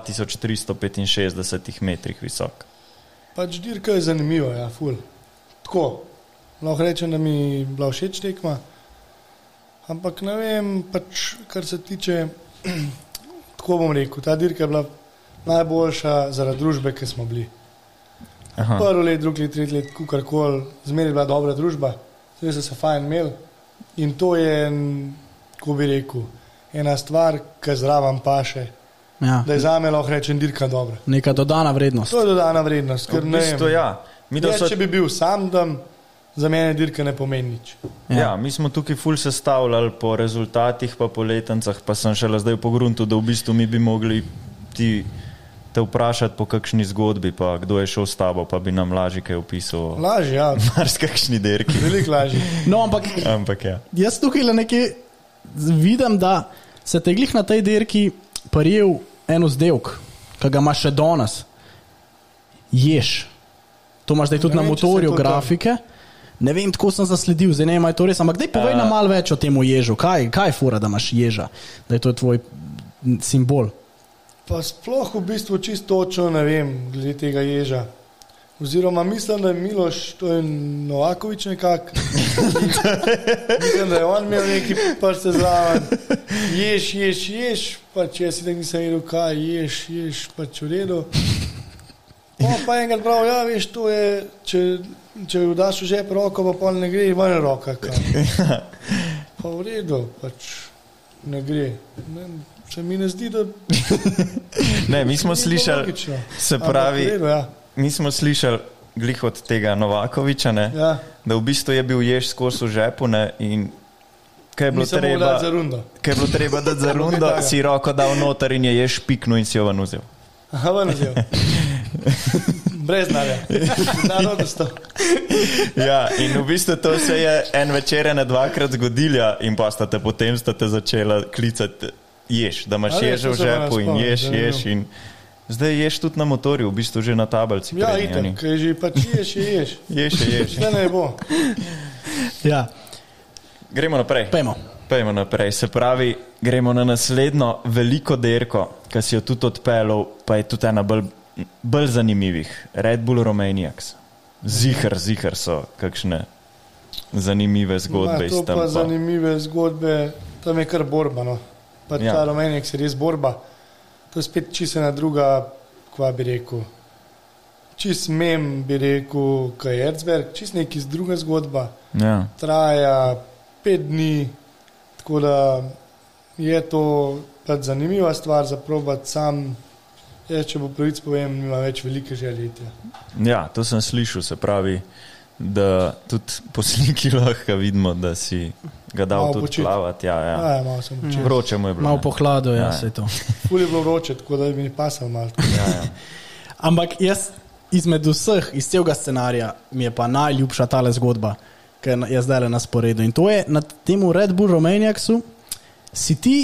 2365 metrih visok. Pač dirka je zanimiva, ja, ful. Tako, lahko rečem, da mi je bila všeč tekma, ampak ne vem, pač, kar se tiče, tako bom rekel, ta dirka je bila najboljša zaradi družbe, ki smo bili. Aha. Prvo let, drugi let, tretji let, kukarkoli, zmeraj je bila dobra družba, zdaj so se fajn imeli in to je, ko bi rekel, ena stvar, ki zraven paše, Ja. da je zame lahko rečem dirka dobra. Neka dodana vrednost. To je dodana vrednost, ker V ne bistvu, vem. ja. Če bi bil sam tam, za mene dirka ne pomeni nič. Ja, mi smo tukaj ful sestavljali po rezultatih, pa po letencah, pa sem šele zdaj po gruntu, da v bistvu mi bi mogli te vprašati po kakšni zgodbi, pa kdo je šel s tabo, pa bi nam lažje kaj opisal. Lažje, ja, Mars kakšni derki. veliko lažje. No, ampak Ampak ja. jaz tukaj le nekaj vidim, da se te glih na tej dirki prijel en vzdevk, ki ga imaš še danes. Ješ. To imaš zdaj tudi Ne na vem, če se motorju to grafike. Ne vem, tako sem zasledil, zdaj ne vem, ali je to res, ampak daj povej nam malo več o tem ježu. Kaj je fora, da imaš ježa? Da je to tvoj simbol. Pa sploh v bistvu čisto točno ne vem, glede tega ježa. Oziroma mislim, da je Miloš, to je Novakovič nekak. Mislim, da je on imel neki prste zraven. Ješ, pač jaz si tako nisem vedel, kaj ješ, pač v redu. Pa enkrat prav, ja, veš, to je, če daš v žep roko, pa pol ne gre, ven roka. Pa v redu, pač ne gre. Se mi ne zdi, da... Ne, mi smo slišali, se pravi, redu, ja. Mi smo slišali glih od tega Novakoviča, ne, ja. Da v bistvu je bil jež skozi v žepu, ne, in kaj je bilo treba dati za rundo, si roko dal noter in je jež piknul in si jo ven vzel. Aha, ven vzel. Brez narja. Ja, in v bistvu to se je en večer ene dvakrat zgodilo in pa potem ste začela klicati jež, da imaš jež v žepu in ješ in zdaj ješ tudi na motorju, v bistvu že na tablici. Ja, itak, kaj že pač ješ. Ješ. Zdaj ne bo. Ja. Gremo naprej. Pejmo naprej. Se pravi, gremo na naslednjo veliko derko, ki si jo tudi odpeljal, pa je tudi ena bolj zanimivih. Red Bull Romaniacs. Ziher so kakšne zanimive zgodbe. To pa zanimive zgodbe, tam je kar borba, no. Pa ta Romaniacs je res borba. To je spet čisto ena druga, kva bi rekel, čist mem bi rekel, kaj je Erzberg, čist neki druga zgodba. Ja. Traja 5 dni, tako da je to pač zanimiva stvar za probati sam. Če bo pravic povem, nima več velike želje. Ja, to sem slišal, se pravi, da tudi po sliki lahko vidimo, da si ga dal tudi počit. Plavati. Ja, malo sem počil. Vroče mu je bilo. Malo po hladu, se je to. Ful je bilo vroče, tako da bi mi pasal malo. Ja. Ampak jaz izmed vseh, iz celega scenarija, mi je pa najljubša tale zgodba, ki je zdaj na sporedu. In to je na temu Red Bull Romaniacsu, si ti,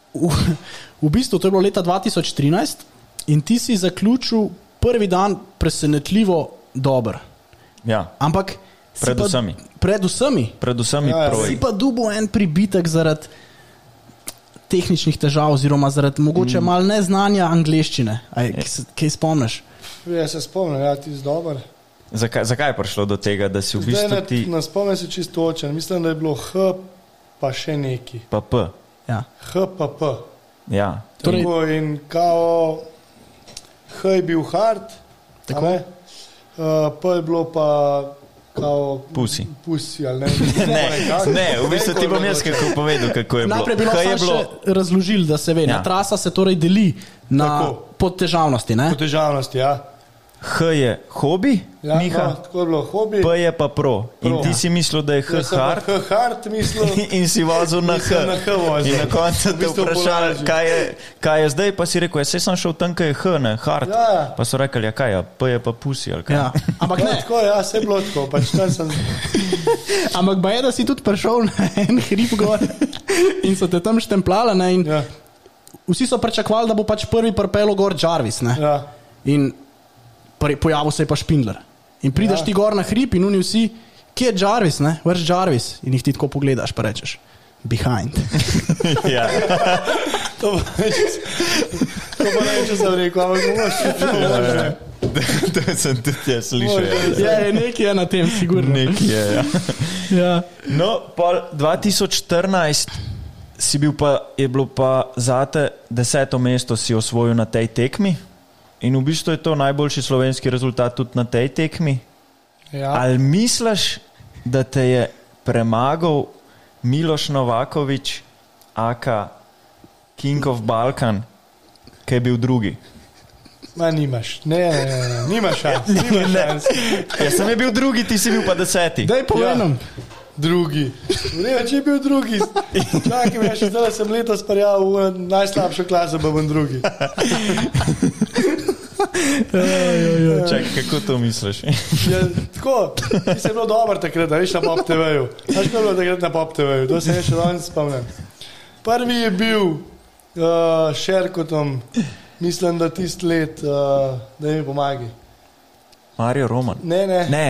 v bistvu to je bilo leta 2013, in ti si zaključil prvi dan presenetljivo dober. Ja. Ampak pred vsemi si pa dubo en pribitek zaradi tehničnih težav oziroma zaradi mogoče malo neznanja angleščine. Kaj spomniš? Ja, se spomnim, ti si dober. Zakaj je prišlo do tega, da si v bistvu ti... Ne spomnim se čisto točen. Mislim, da je bilo H pa še neki. Pa P. Ja. H pa P. Ja. Tako in kao H je bil hard, tako? P je bilo pa kao... Pusi, ali ne? Ne, v bistvu ti bom jaz kako povedal, kako je bilo. Najprej bi lahko še razložili, da se ve. Ja. Trasa se torej deli na podtežavnosti, ne? Podtežavnosti, ja. H je hobi, ja, Miha, tako je bilo hobi. P je pa pro. In ti si mislil, da je H hard. H hard mislil. In si vozil na H. In na koncu te vprašali, kaj je zdaj, pa si rekel, jaz sem šel tam, kaj je H, ne, hard. Ja. Pa so rekli, kaj je, P je pa pusi, ali kaj. Ja. Ampak ne. Tako, ja, se je bilo tako, pač tam sem... Ampak ba je, da si tudi prišel na en hrib gor in so te tam štemplali, ne, in vsi so pričakovali, da bo pač prvi pripelo gor Jarvis, ne. Ja. In pojavil se je pa Špindler. In prideš ti gor na hrib in oni vsi, kje je Jarvis, ne? Where's Jarvis? In jih ti tako pogledaš, pa rečeš, behind. Ja. To pa neče sem rekel, ampak boš še to sem tudi jaz slišal. Ja, nekaj je na tem, sigurno. Nekaj je, ja. Ja. No, pa 2014 je bilo pa zate 10. mesto si osvojil na tej tekmi. In v bistvu je to najboljši slovenski rezultat tudi na tej tekmi. Ja. Ali misliš, da te je premagal Miloš Novakovič, aka King of Balkan, ki je bil drugi? Ma nimaš, nimaš šans. Jaz sem je bil drugi, ti si bil pa 10. Daj povedem. Ja. Drugi. Vreva, če je bil drugi. Čakaj, ja, še zdaj sem letos parjal v najslabšo klaso, pa bom drugi. Čakaj, kako to misliš? Ja, tako, ti si bilo dober takrat, veš, na Pop TV-ju. Znaš, kaj je bilo takrat na Pop TV-ju? To se je še danes spomnim. Prvi je bil Šerkotom, mislim, da tist let, da mi pomagi. Mario Roman? Ne.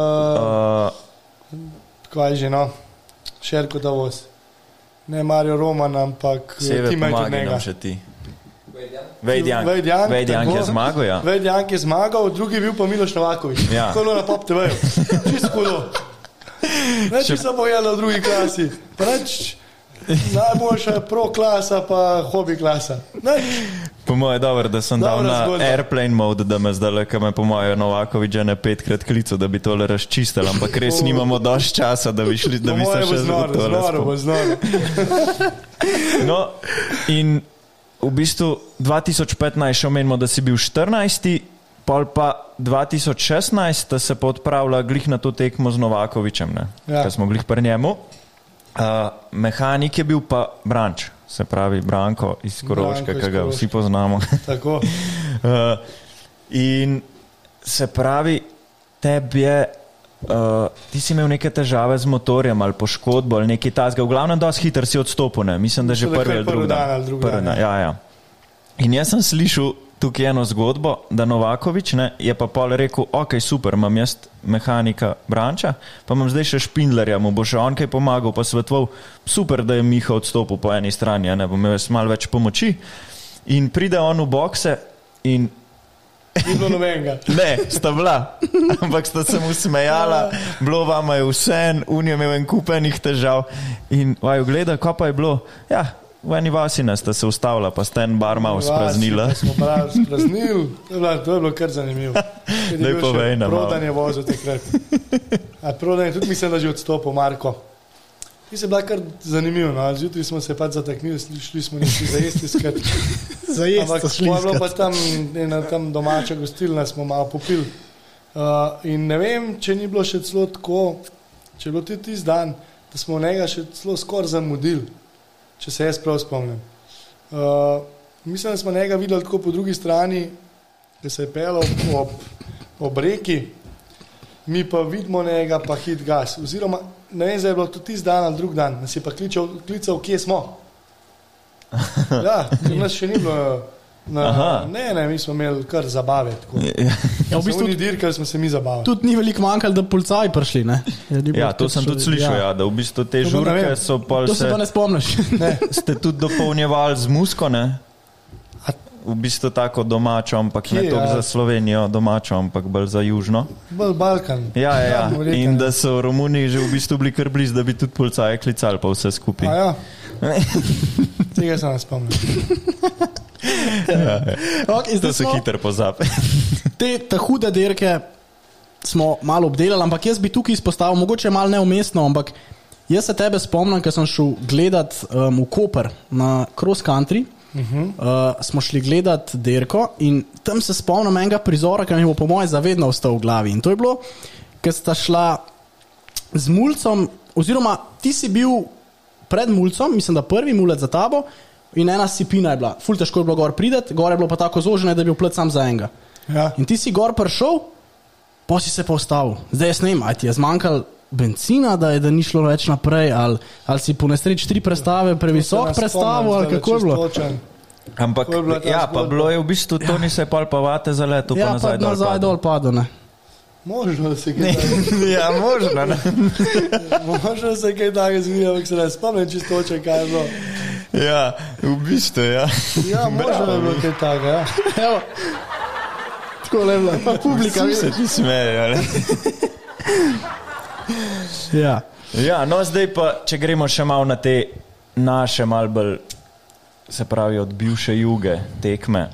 Kaj že, no? Šerkota voz. Ne Mario Roman, ampak Seve, pomagi nam še ti. Vejdjank je zmagal, ja. Vejdjank je zmagal, drugi je bil pa Miloš Novaković. Ja. Tako na Pop TV-ju. Čisto hudo. Neči samo jela v drugi klasi. Pa neč najboljša pro klasa pa hobi klasa. Po moje dobro, da sem dal na airplane mode, da me zdaj, ko me po moje Novaković že ne 5-krat klical, da bi tole razčistil, ampak res nimamo dosti časa, da bi šli, da bi se še znoro. No, in v bistvu 2015 še omenimo, da si bil 14. Pol pa 2016 da se pa odpravlja glih na to tekmo z Novakovićem, ne? Ja. Ko smo glih pri njemu. Mehanik je bil pa Branč, se pravi Branko iz Koroške, ki ga vsi poznamo. Tako. In se pravi, tebi je, ti si imel neke težave z motorjem ali poškodbo ali nekaj tasga. V glavnem dosti hitro si odstopil, ne? Mislim, da že prvi ali drugi dan. Ja. In jaz sem slišal tukaj eno zgodbo, da Novaković, ne, je pa pol rekel, ok, super, imam jaz mehanika Branča, pa imam zdaj še Špindlerja, mu bo še on kaj pomagal, pa svetoval, super, da je Miha odstopil po eni strani, ne, bo imel jaz malo več pomoči. In pride on v bokse in ni bilo nobenega. Ne, sta bila, ampak sta se mu smejala, bilo vama je vsem, unijo imel en kupenih težav in vaju gleda, ko pa je bilo, ja, v eni vasine sta se ustavila, pa sta en bar malo spraznila. Smo pa spraznili, to je bilo kar zanimivo. Daj povej nam. Prodan je vozil takrat. Prodan je tudi mislim, da že odstopil Marko. Ti se bila kar zanimivo, no? Zjutraj smo se pač zataknili, šli smo nekaj zajesti skat. Ampak smo pa tam domača gostilna, smo malo popili. In ne vem, če ni bilo še celo tako, če je bilo tudi tisti dan, da smo njega še celo skoraj zamudili. Če se jaz prav spomnim. Mislim, da smo njega videli tako po drugi strani, da se je pelal ob reki, mi pa vidimo njega pa hit gas. Oziroma, ne vem, zdaj je bilo to tisti dan ali drug dan, nas je pa klical, kje smo. Ja, nas še ni bilo. Ne, mi smo imeli kar zabave. Ja, v bistvu ni dirkali, smo se mi zabavali. Tudi ni veliko manjkali, da policaji prišli, ne? Ja, to sem tudi slišal, ja, da v bistvu te žurke so pol se... To se pa ne spomniš. Ne. Ste tudi dopolnjevali z musko, ne? V bistvu tako domačo, ampak ne toliko za Slovenijo domačo, ampak bolj za južno. Bolj Balkan. Ja. In da so Romuniji že v bistvu bili kar blizu, da bi tudi policaje klicali pa vse skupaj. A ja. Tega sem nas spomnil. Okay, to se hitro pozabi. Te hude dirke smo malo obdelali, ampak jaz bi tukaj izpostavil, mogoče malo neumestno, ampak jaz se tebe spomnim, ker sem šel gledat v Koper na cross country, smo šli gledat dirko in tam se spomnim enega prizora, ki mi bo po moje zavedno ostal v glavi. In to je bilo, ker sta šla z mulcom, oziroma ti si bil pred mulcom, mislim, da prvi mulec za tabo, in ena sipina je bila. Ful težko je bilo gor prideti, gor je bilo pa tako zožene, da je bil plet sam za enega. Ja. In ti si gor prišel, pa si se pa ustavil. Zdaj jaz ne vem, ali ti je zmanjkal benzina, da ni šlo več naprej, ali si po nesreč 3 prestave previsok prestavo, ali kako je bilo. Ampak, ja, pa bilo je v bistvu, to ni se pol pa vate za leto, ja, pa nazaj dol padel, ne. Možno, da se kaj tako... Ja, možno, ne. Možno, da se kaj tako zvijo, ampak se ne spomnim čisto točno, kaj je bilo. Ja, v bistvu, ja. Ja, možno je bilo kaj tako, ja. Evo, tako le bilo, pa publika. Vsi se ti smeje, ali? Ja. Ja, no zdaj pa, če gremo še malo na te naše malo bolj, se pravi od bivše juge tekme.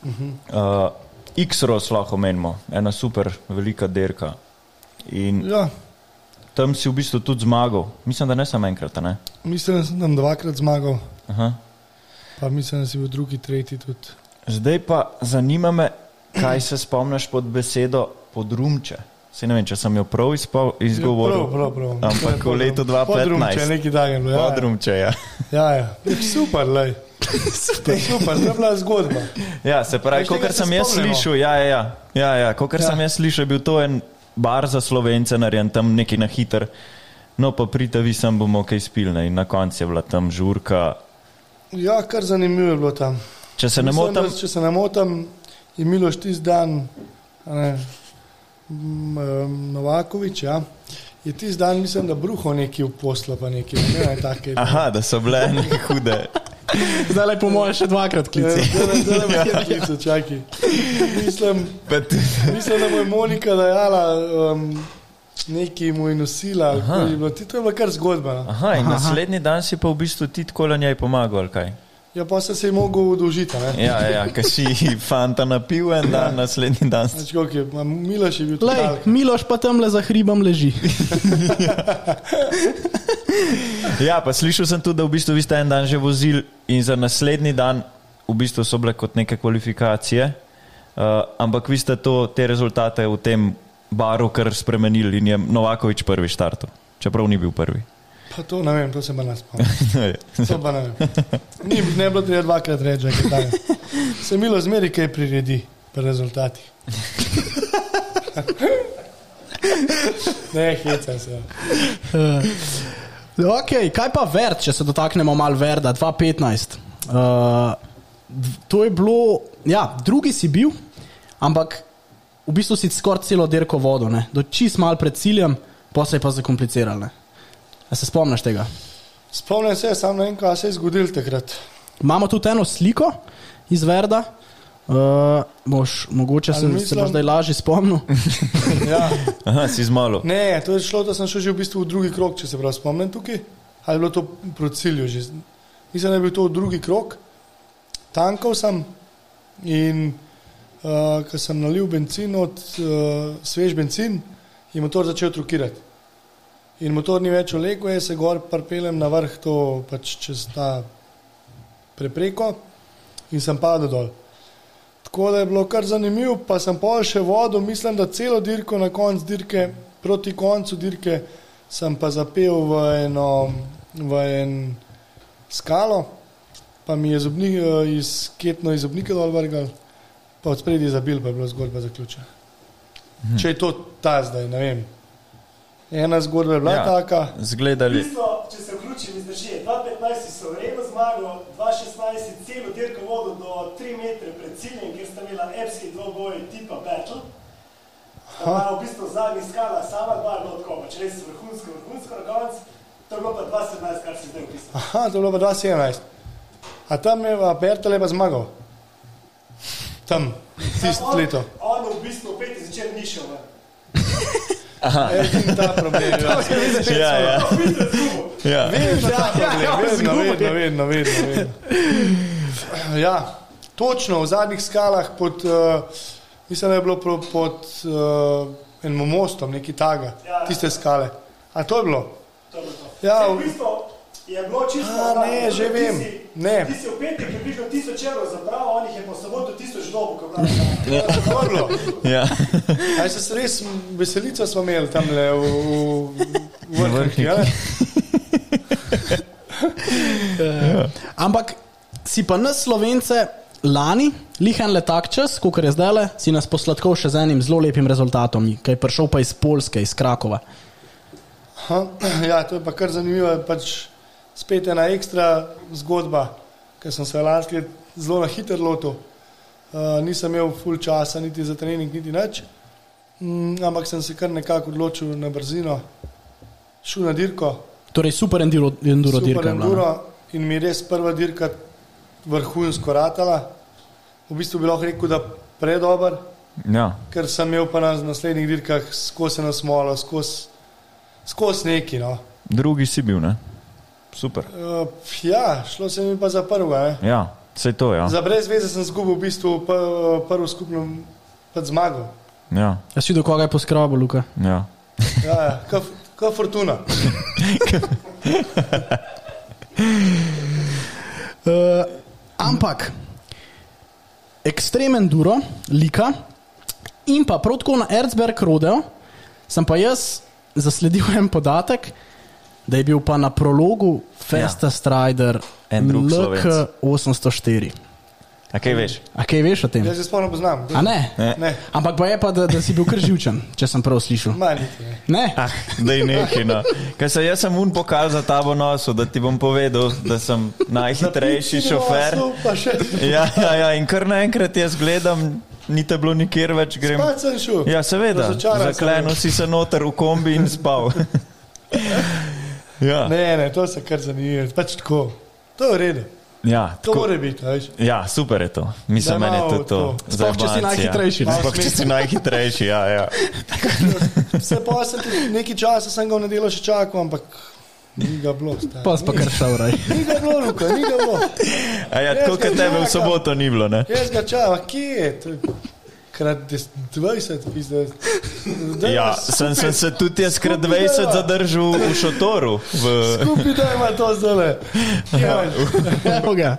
X-Ross lahko menimo, ena super velika derka. In ja. Tam si v bistvu tudi zmagal. Mislim, da ne samo enkrat, ne? Mislim, da sem tam 2-krat zmagal. Aha. Pa mislim, da si bil drugi, tretji tudi. Zdaj pa zanima me, kaj se spomniš pod besedo podrumče. Se ne vem, če sem jo prav izgovoril. Prav. Ampak v letu 2015. Podrumče, neki dagen. Ja. Podrumče, ja. Ja. Super, lej. Super, to je bila zgodba. Ja, se pravi, kakor sem jaz slišal, kakor sem jaz slišal, je bil to en bar za Slovence narejen, tam neki na hiter, no pa pritavi sem bomo kaj spilne in na koncu je bila tam žurka. Ja, kar zanimivo je bilo tam. Če se ne motam, je Miloš tisti dan, Novaković, ja, je tisti dan, mislim, da bruho neki v posla pa neki, ne take. Aha, da so bile neke hude. Zdaj po moje še 2-krat klici. Zdaj me je klical, čakaj. Mislim, da mu je Monika dajala nekaj mu je nosila. To je bila kar zgodba. Aha, in naslednji dan si pa v bistvu ti tako njej pomagal, ali kaj? Ja, pa se je mogel udolžiti, ne? Ja, ker si fanta napil en dan, naslednji dan. Miloš je bil tukaj. Miloš pa tamle za hribom leži. Ja, pa slišal sem tudi, da v bistvu vi ste en dan že vozili in za naslednji dan v bistvu so bile kot neke kvalifikacije, ampak vi ste te rezultate v tem baru kar spremenili in je Novakovič prvi štartov, čeprav ni bil prvi. Pa to ne vem, to se pa ne spomnim. To pa ne vem. Ne bilo treba 2-krat reči, da se Milo zmeri kaj priredi pri rezultatih. Ne, heca se. Ok, kaj pa Verd, če se dotaknemo malo Verda, 2015. To je bilo, ja, drugi si bil, ampak v bistvu si skoraj celo dirko vodil, ne? Do čist malo pred ciljem, pa se je pa zakompliciral, ne? A se spomniš tega? Spomnim se, samo ne vem, kaj se je zgodil takrat. Imamo tudi eno sliko iz Verda. Mogoče se boš zdaj lažje spomnil. Ja. Aha, si zmalo. Ne, to je šlo, da sem šel že v bistvu v drugi krog, če se prav spomnim tukaj. Ali je bilo to proti cilju že? Mislim, da je bil to v drugi krog. Tankal sem in ko sem nalil benzin svež benzin, je motor začel trukirati. In motor ni več olegel, se gor pripeljem na vrh to pač čez ta prepreko in sem padel dol. Tako da je bilo kar zanimivo, pa sem pol še vodil, mislim, da celo dirko na konc dirke, proti koncu dirke sem pa zapel v en skalo, pa mi je iz zobnike dol vrgal, pa od spredi zabil, pa je bila zgodba zaključena. Če je to ta zdaj, ne vem. Ena zgodba je bila taka. Zgledali. Če se vključim iz držije, 2015 so vreme zmagal, 2016 celo dirko vodil do 3 metre pred ciljem, kjer sta imela epski dvoboj tipa battle. V bistvu zadnji skala sama dva je bilo tako, če res vrhunsko na konc, to je bilo pa 2017, kar si zdaj opisal. Aha, to je bilo pa 2017. A tam je Bertel je pa zmagal? Tam, tisto leto. On v bistvu v peti začer ni šel ven. Aha. Ta problem. Vedno. Ja, točno v zadnjih skalah mislim, da je bilo pod enim mostom, neki taga, tiste skale. A to je bilo? To je bilo to. Ja, v bistvu je bilo čisto... ne, že vem. Ne. Ti si v petek približno 1000 evrov zapravo, on jih je po sobotu 1000 dobu, ko to je bilo. Ja. Aj se res veselico smo imeli tamle v vrhih, ja? Ampak si pa nas Slovence lani, lihen letak čas, kakor je zdajle, si nas posladkal še z enim zelo lepim rezultatom, kaj je prišel pa iz Poljske, iz Krakova. Ja, to je pa kar zanimivo, pač spet ena ekstra zgodba, ker sem se lanski zelo na hiter lotil. Nisem imel ful časa, niti za trening, niti nič, ampak sem se kar nekako odločil na brzino, šel na dirko. Torej super enduro dirka. Super enduro in mi res prva dirka vrhunsko ratala. V bistvu bi lahko rekel, da predober, ker sem imel pa na naslednjih dirkah skozi eno smolo, skozi neki, no. Drugi si bil, ne? Super. Ja, šlo se mi pa za prvo, ne? Ja, sej to, ja. Za brez veze sem zgubil v bistvu prvo skupno zmago. Ja. Ja si do koga je poskrabo, Luka? Ja. Ja, ka fortuna. Ampak ekstremen enduro, lika in pa prav tako na Erzberg rodeo sem pa jaz zasledil en podatek, da je bil pa na prologu Fastest Rider LK804. A kaj veš? A kaj veš o tem? Jaz se spomno poznam. A ne? Ne. Ampak pa je pa, da si bil kar živčen, če sem prav slišal. Ne? Daj nekaj, no. Kaj jaz sem pokal za tabo nosu, da ti bom povedal, da sem najhitrejši šofer. Ja, in kar naenkrat jaz gledam, ni te bilo nikjer več, grem. Spat sem šel. Ja, seveda, zaklenil si se noter v kombi in spal. Ja. Ne, to se kar zanimivo, pač tako. To je v redu. Ja, To mora biti, veš. Ja, super je to. Mislim, meni je tudi to. Sploh, če si najhitrejši. Sploh, če si najhitrejši, ja. Vse pa sem nekaj časa sem ga v nedelo še čakal, ampak ni ga bilo. Pas pa kar šel, raj. Ni ga bilo, Luka, ni ga bilo. A ja, tako kot tebe v soboto ni bilo, ne? Jaz ga čakam, kje je? Krat 20, pizda. Ja, sem se tudi jaz krat 20 zadržal v šotoru. Skupaj da ima to zdaj. Evo ga.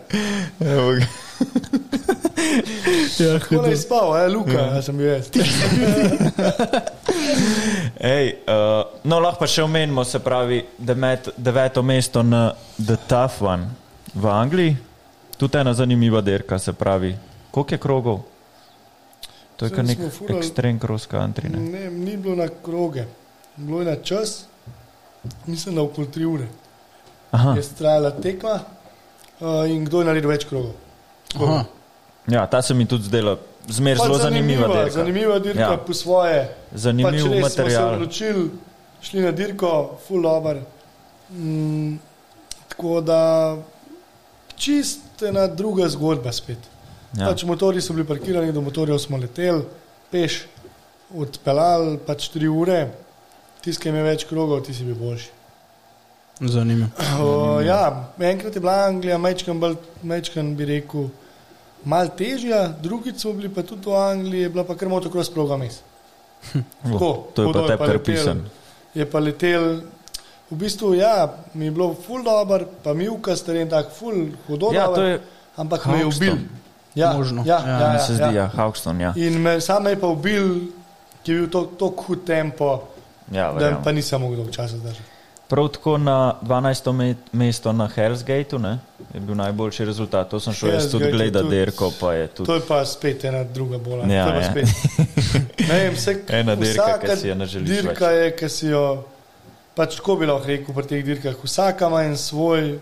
Kako je spal, Luka, ja sem bil jaz. No, lahko pa še omenimo, se pravi, 9. mesto na The Tough One v Angliji. Tudi ena zanimiva dirka, se pravi. Koliko je krogov? To je kar nek ekstrem cross country, ne? Ne, ni bilo na kroge. Bilo je na čas, mislim, da okoli 3 ure. Aha. Je trajala tekma in kdo je naredil več krogov. Aha. Ja, ta se mi tudi zdela zmer zelo zanimiva dirka. Zanimiva dirka ja. Po svoje. Zanimiv material. Smo se odločili, šli na dirko, full dober. Tako da čist ena druga zgodba spet. Ja. Pač motori so bili parkirani, do motorjev smo leteli, peš, odpeljali pač 3 ure, tisti, ki ima več krogov, ti si bil boljši. Zanimivo. Ja, enkrat je bila Anglija, mečkan bi rekel, malo težja, drugič smo bili pa tudi v Angliji, je bila pa kar motocross proga mes. To je pa tep kar pisan. Je pa letel, v bistvu, ja, mi je bilo ful dober, pa mivka staren tak, ful hudo ja, dober, ampak me je ubil. Ja, možno. Ja, se zdi, Hawkston, ja. In sam me je pa ubil, ki je bil toliko hud tempo, ja, da pa nisem mogel dolgo časa zdržati. Prav tako na 12. mesto na Hell's Gateu, ne, je bil najboljši rezultat. To sem šel jaz tudi gledat dirko, pa je tudi... To je pa spet ena druga bola. Ja, to je pa spet... Ne vem, ena dirka, ki si jo ne želiš več. Dirka je, ki si jo... Pač tako bi lahko rekel pri teh dirkah. Vsaka ima en svoj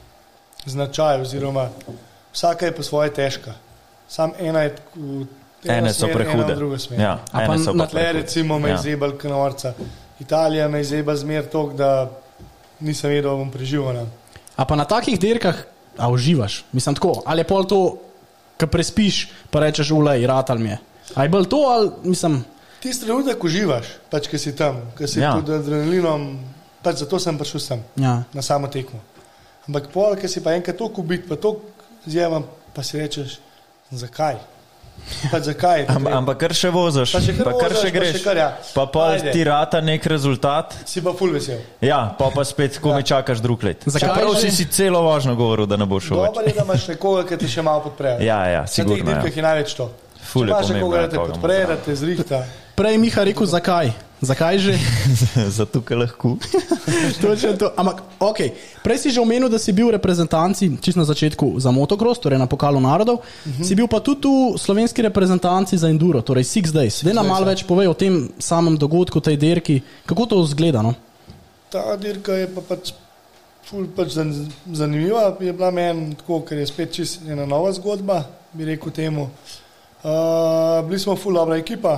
značaj, oziroma vsaka je po svoje težka. Sam ena je ene so prehude. Ena v drugo smer. Ja, ene so pa prehude. Recimo me je zebal knorca. Italija me je zebal zmer tok, da nisem vedel, da bom preživel. A pa na takih dirkah uživaš? Mislim tako, ali je pol to, ko prespiš, pa rečeš, ulej, ratal mi je. A je bolj to, ali mislim... Tisti trenutek uživaš, pač, ko si tam, ko si pod adrenalinom, pač zato sem prišel sem, na samo tekmo. Ampak pol, ko si pa enkrat toliko ubit, pa toliko zjemam, pa si rečeš, zakaj? Pač zakaj? Ampak kar še vozaš, pa kar še greš, pa pol ti rata nek rezultat. Si pa ful vesel. Ja, pa spet, ko mi čakaš drug let. Čeprav si celo važno govoril, da ne boš šel več. Dobar je, da imaš nekoga, ki te še malo podpre. Ja, sigurno. Na teh dirkah je največ to. Če imaš nekoga, da te podpre, da te zrihta. Prej Miha rekel, zakaj? Zakaj že? Zato, ker lahko. Točno to. Ampak, okej. Prej si že omenil, da si bil v reprezentanci čisto na začetku za motocross, torej na Pokalu narodov. Si bil pa tudi v slovenski reprezentanci za enduro, torej Six Days. Dej nam malo več povej o tem samem dogodku, tej dirki. Kako to izgleda, no? Ta dirka je pa pač ful pač zanimiva. Je bila meni tako, ker je spet čisto ena nova zgodba, bi rekel temu. Bili smo ful dobra ekipa.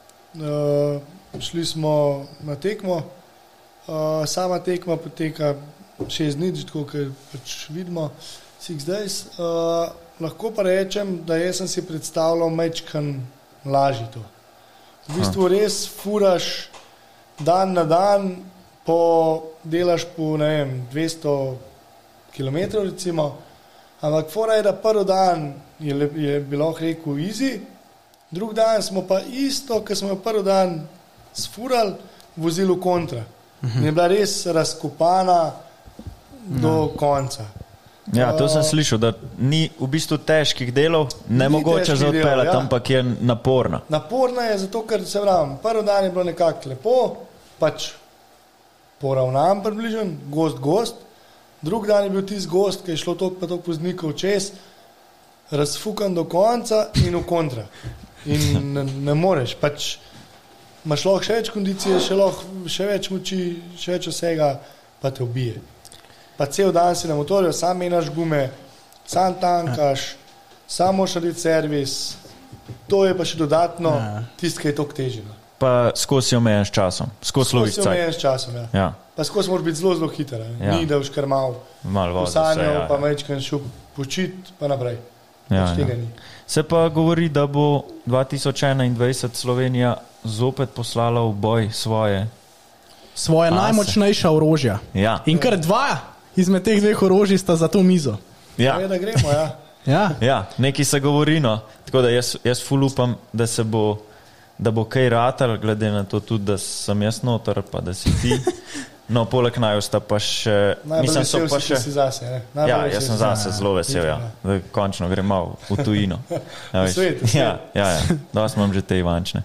Šli smo na tekmo, sama tekma poteka 6 dni, tako kot pač vidimo, 6 days. Lahko pa rečem, da jaz sem si predstavljal mečkan lažje to. V bistvu res furaš dan na dan, delaš po, ne vem, 200 km recimo, ampak fora je, da prvi dan je bilo rekel easy, drug dan smo pa isto, ko smo prvi dan sfurali, vozili v kontra. In je bila res razkopana do konca. Ja, to sem slišal, da ni v bistvu težkih delov, nemogoče za odpeljati, ampak je naporna. Naporna je zato, ker se pravim, prvi dan je bilo nekako lepo, pač poravnan približen, gost, drug dan je bil tisti gost, ki je šlo toliko pa toliko voznikov čez, razfukan do konca in v kontra. In ne moreš, pač imaš lahko še več kondicije, še več moči, še več vsega, pa te ubije. Pa cel dan si na motorju, sam menaš gume, sam tankaš, samo šaditi servis, to je pa še dodatno tisto, ki je toliko težje. Pa skozi omejen s časom, skozi lovih cajt. Skozi omejen s časom, ja. Pa skozi moraš biti zelo hiter. Ja. Ni da boš kar malo posanjal, pa mečkan šel počit, pa naprej. Se pa govori, da bo 2021 Slovenija zopet poslala v boj svoje najmočnejša orožja. Ja. In kar 2 izmed teh 2 orožij sta za to mizo. Ja. Da gremo, Ja, nekaj se govori, no. Tako da jaz ful upam, da bo kaj ratal, glede na to tudi, da sem jaz noter, pa da si ti. No, poleg naju sta pa še... Najbolj vesel si zase, ne? Ja, jaz sem zase zelo vesel, ja. Da končno grem malo v tujino. Svet. Ja. Dosti imam že te Ivančne.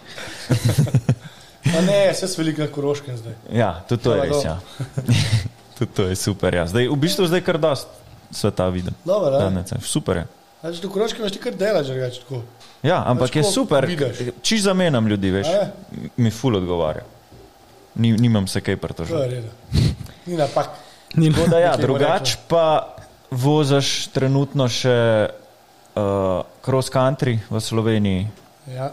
Pa ne, vse s velika Koroškem zdaj. Ja, tudi to je res, ja. Tudi to je super, ja. Zdaj, v bistvu zdaj kar dosti sveta vidim. Dobro, da? Super je. Znači, do Koroške imaš ti kar delač, drugače tako. Ja, ampak je super. Čiž zamenjam ljudi, veš. Mi ful odgovarja. Nimam se kaj pritožiti. To je reda. Ni napak. Tako da ja, drugač pa vozaš trenutno še cross country v Sloveniji. Ja.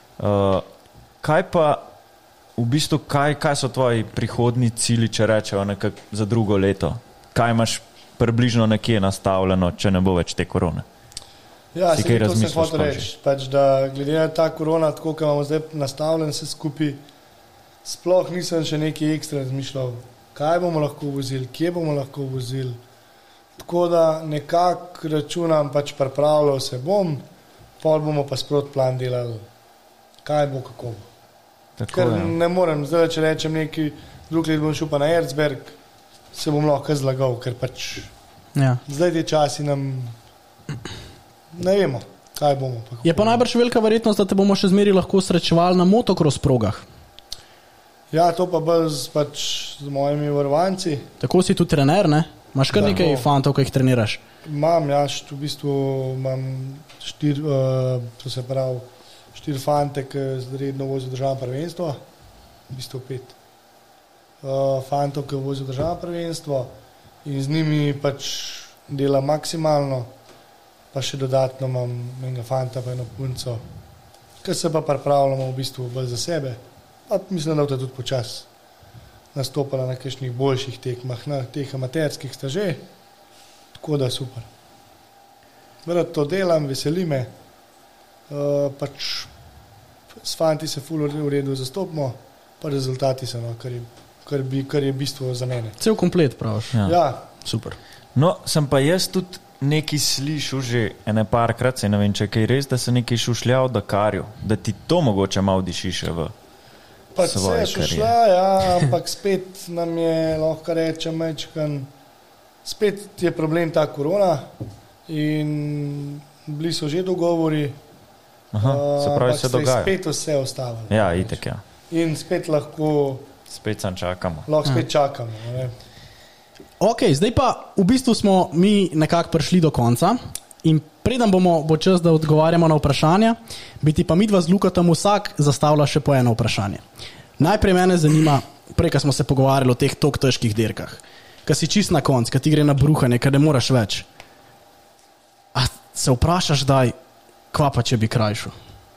Kaj pa v bistvu, kaj so tvoji prihodni cilji, če rečejo nekako za drugo leto? Kaj imaš približno nekje nastavljeno, če ne bo več te korone? Ja, se to sem hotel reči. Pač, da glede na ta korona, tako kot imamo zdaj nastavljen vse skupaj, sploh nisem še nekaj ekstra razmišljal, kaj bomo lahko vozili, kje bomo lahko vozili. Tako da nekako računam, pač pripravljal se bom, pol bomo pa sprot plan delali, kaj bo, kako bo. Tako, ker ne morem, zdaj, če rečem nekaj, drug let bom šel pa na Erzberg, se bom lahko zlagal, ker pač zdaj te časi nam ne vemo, kaj bomo. Pa je pa najbrž velika verjetnost, da te bomo še zmeri lahko srečevali na motocross progah. Ja, to pa bolj pač z mojimi varovanci. Tako si tu trener, ne? Imaš kar nekaj fantov, ki jih treniraš? Imam, ja, v bistvu imam 4 fante, ki redno vozijo državno prvenstvo, v bistvu 5 fantov, ki vozijo državno prvenstvo in z njimi pač delam maksimalno, pa še dodatno imam enega fanta pa eno punco, ki se pa pripravljamo v bistvu bolj za sebe. Pa mislim, da bo tudi počas nastopala na kakšnih boljših tekmah, na teh amaterskih sta že, tako da super. Vrati to delam, veseli me, pač s fanti se ful v redu zastopimo, pa rezultati so, no, kar je bistvo za mene. Cel komplet praviš. Ja. Super. No, sem pa jaz tudi nekaj slišal že ene parkrat, se ne vem, če je kaj res, da se nekaj šušlja v Dakarju, da ti to mogoče malo dišiše v pa svoje karijere. Šla, ja, ampak spet nam je, lahko rečem, spet je problem ta korona in bili so že dogovori, se pravi, se dogaja. Spet vse ostalo. Ja, itek, ja. In spet lahko sam čakamo. Lahko spet čakamo. Ne? Ok, zdaj pa v bistvu smo mi nekako prišli do konca in preden bo čas, da odgovarjamo na vprašanja, bi ti pa midva z Lukatom vsak zastavila še po eno vprašanje. Najprej mene zanima, prej, ko smo se pogovarjali o teh tok težkih dirkah, ko si čist na konc, ko ti gre na bruhanje, ko ne moraš več. A se vprašaš daj, kva pa če bi krajšel?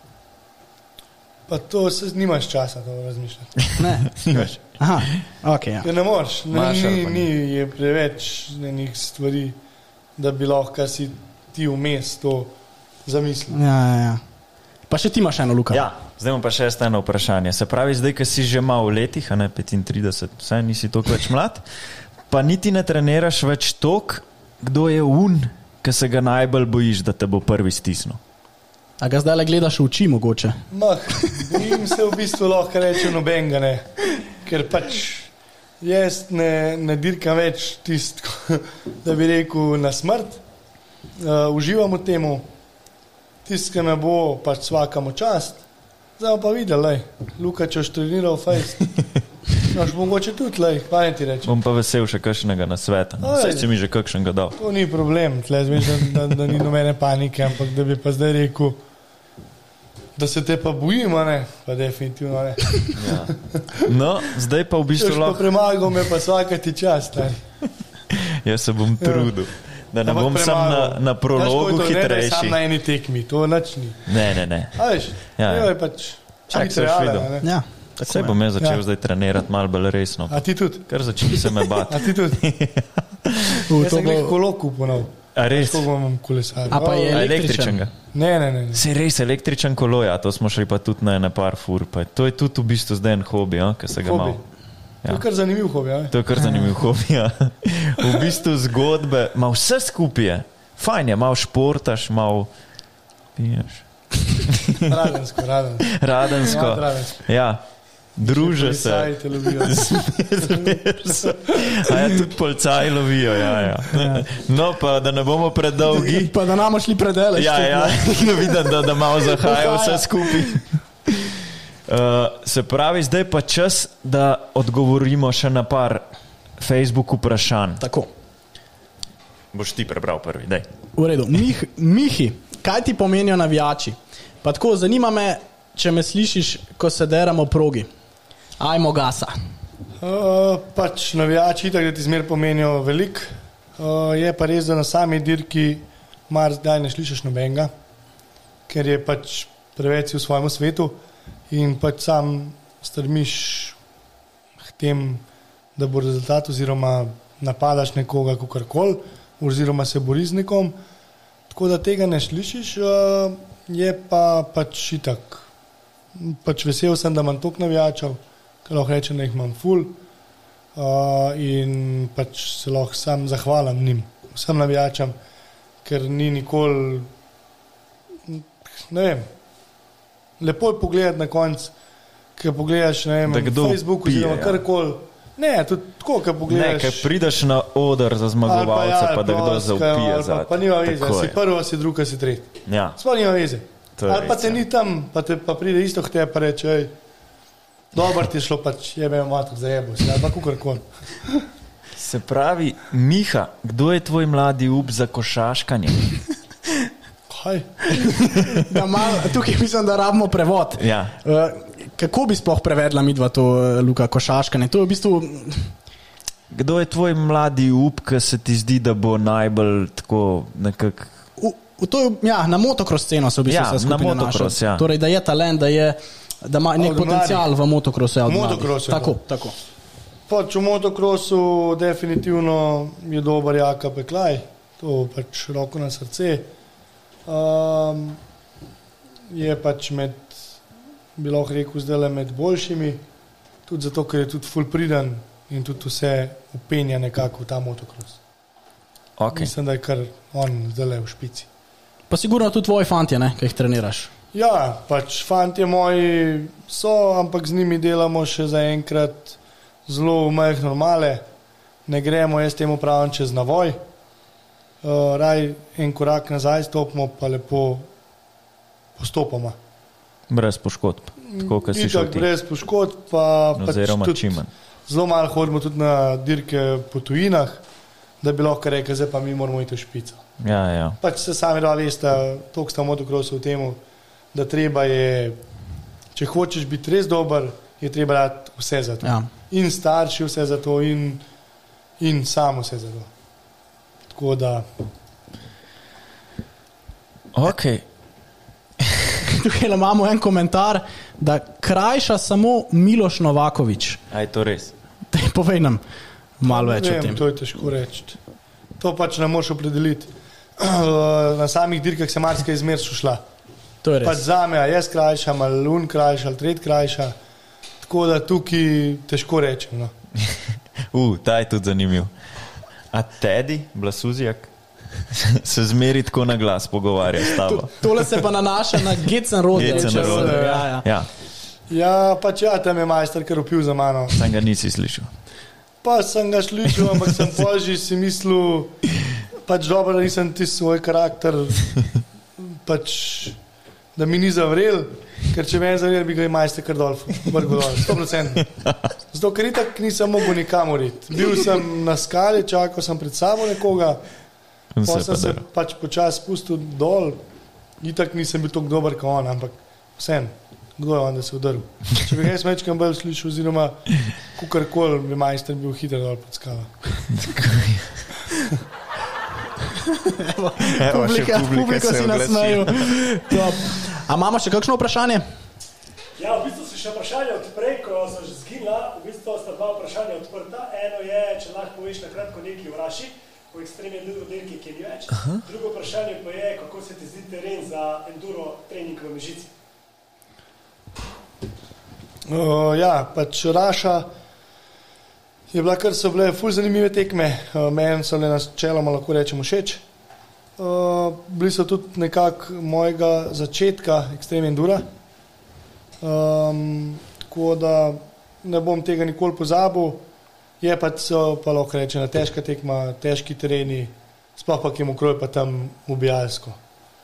Pa to nimaš časa, to razmišljati. Ne, nimaš. Aha, ok, ja. Ne moreš, ni je preveč nekih stvari, da bi lahko si ti vmes to zamislil. Ja. Pa še ti imaš eno, Luka. Ja, zdaj imam pa še eno vprašanje. Se pravi, zdaj, ko si že malo v letih, a ne 35, vsaj nisi toliko več mlad, pa niti ne treniraš več tok, kdo je ki se ga najbolj bojiš, da te bo prvi stisnil. A ga zdaj le gledaš v oči mogoče? Bojim se v bistvu lahko reči nobenega, ne. Ker pač jaz ne dirkam več tisto, da bi rekel na smrt. Uživam v temu, tisto, ki me bo pač svakamo čast. Zdaj pa videl, Luka, če boš treniral fejst, mogoče tudi, kaj ti reči. Bom pa vesel še kakšnega nasveta. Saj si mi že kakšnega dal. To ni problem, tle veš, da ni nobene panike, ampak da bi pa zdaj rekel, da se te pa bojim, ne? Pa definitivno ne. Ja. No, zdaj pa v bistvu lahko... Premagal me pa svaka ti čast, Jaz se bom trudil. Da ne bom sam na prologu hitrejši. Ne, sam na eni tekmi, to nič ni. Ne. A veš, je pač čak se boš videl. Ja. Vse bom jaz začel zdaj trenirati malo bolj resno. A ti tudi? Kar začeli se me bati. A ti tudi? Jaz sem glih koloku ponov. A res? To bom kolesar. A pa je električen? Ne. Se res električen kolo, ja, to smo šli pa tudi na par fur. Pa to je tudi v bistvu zdaj en hobi, ki se ga malo. To je kar zanimiv hobi, ja. To je kar zanimiv hobi, ja. V bistvu zgodbe, malo vse skupaj. Fajn je, malo športaš, malo piješ. Radensko. Ja, druže se. Policaji te lovijo. A ja, tudi policaji lovijo, ja. No, pa da ne bomo predolgi. Pa da namo šli predeleč. Ja, vidim, da malo zahaja vse skupaj. Se pravi, zdaj pa čas, da odgovorimo še na par Facebook vprašanj. Tako. Boš ti prebral prvi, daj. V redu. Mihi, kaj ti pomenijo navijači? Pa tako, zanima me, če me slišiš, ko se deramo progi. Ajmo gasa. Pač navijači, tako da ti zmer pomenijo veliko. Je pa res, da na sami dirki marsikdaj ne slišiš nobenega, ker je pač preveč v svojem svetu in pač sam strmiš k tem, da bo rezultat oziroma napadaš nekoga kakorkoli oziroma se bori z nekom. Tako da tega ne slišiš, je pa pač itak. Pač vesel sem, da imam toliko navijačev, ker lahko rečem, da jih imam ful in pač se lahko sam zahvalim njim, vsem navijačem, ker ni nikoli, ne vem, lepo je pogledati na konc, ker pogledaš, ne vem, na Facebooku oziroma karkoli. Ne, tudi tako, ker pogledaš. Ne, ker prideš na oder za zmagovalca, pa da kdo zaupije za te. Pa nima veze, si prvo, si druga, si tretji. Ja. Sploh nima veze. Ali pa te ni tam, pa pride isto k tebi pa reče, ej, dober ti je šlo, pač jebem mater, zajebo si, ali pa kukorkoli. Se pravi, Miha, kdo je tvoj mladi up za košaškanje? Kaj? Tukaj mislim, da rabimo prevod. Ja. Kako bi sploh prevedla midva to, Luka, košaškanje? To je v bistvu... Kdo je tvoj mladi up, ki se ti zdi, da bo najbolj tako nekako... To je, ja, na motocross sceno se v bistvu vse skupaj nanaša. Ja. Torej, da je talent, da ima nek potencial v motocrossu. Ja, tako. Pač v motocrossu definitivno je dober Jaka Peklaj, to pač roko na srce. Je pač bi lahko rekel zdaj med boljšimi, tudi zato, ker je tudi ful priden in tudi vse upenja nekako v ta motocross. Okay. Mislim, da je kar on zdaj v špici. Pa sigurno tudi tvoji fantje, ne, ki jih treniraš. Ja, pač fantje moji so, ampak z njimi delamo še zaenkrat zelo majhno male. Ne gremo, jaz temu pravim, čez navoj. Raj en korak nazaj stopimo, pa lepo postopoma. Brez poškodb, tako kot si šel ti. Brez poškodb, pa oziroma pač tudi zelo malo hodimo tudi na dirke po tujinah, da bi lahko rekel, zdaj pa mi moramo iti v špico. Ja. Pač se sami dva veste, toliko sta v motocrossu v temu, da treba je, če hočeš biti res dober, je treba dati vse za to. Ja. In starši vse za to, in sam vse za to. Tako da... Ok. Tukaj imamo en komentar, da krajša samo Miloš Novakovič. Aj, to res. Povej nam malo več o tem. To je težko reči. To pač ne moš opredeliti. Na samih dirkah se marsikaj zmer šla. To je res. Pač zame, a jaz krajšam, ali lun krajša, ali tret krajša. Tako da tukaj težko rečem. No. Ta je tudi zanimiv. A Teddy, Blasuzijak, se zmeri tako na glas pogovarja s tabo. Tole se pa nanaša na Getzenrode. Ja, pač tam je majster, ker upil za mano. Sam ga nisi slišal. Pa sem ga slišal, ampak sem poži si mislil, pač dobro, da nisem ti svoj karakter, pač, da mi ni zavrel, ker če meni zavrel, bi ga je majster kar dol, vrgo dol, 100%. Zato, ker itak nisem mogel nikamor iti. Bil sem na skali, čakal sem pred sabo nekoga, pa sem se pač počas spustil dol, itak nisem bil toliko dober kot on, ampak vsem. Kdo je on, da se udrl? Če bi ga jaz mečkam bolj slišal, oziroma kukarkoli bi majster bil hitro dol pod skala. Publika si nasmeju. A imamo še kakšno vprašanje? Ja, v bistvu se še vprašanje odprej, ko so že zginila, v bistvu sta dva vprašanja odprta. Eno je, če lahko poveš na kratko nekaj o Raši, o ekstremni enduro dirki, ki je ni več. Drugo vprašanje pa je, kako se ti zdi teren za enduro trening v Mežici? Pač Raša je bila, kar so bile ful zanimive tekme. Meni so bile načeloma, lahko rečemo, všeč. Bili so tudi nekako mojega začetka ekstremne endura. Tako da ne bom tega nikoli pozabil. Je pa lahko rečena težka tekma, težki tereni, sploh pa ki je mokroj pa tam ubijalsko.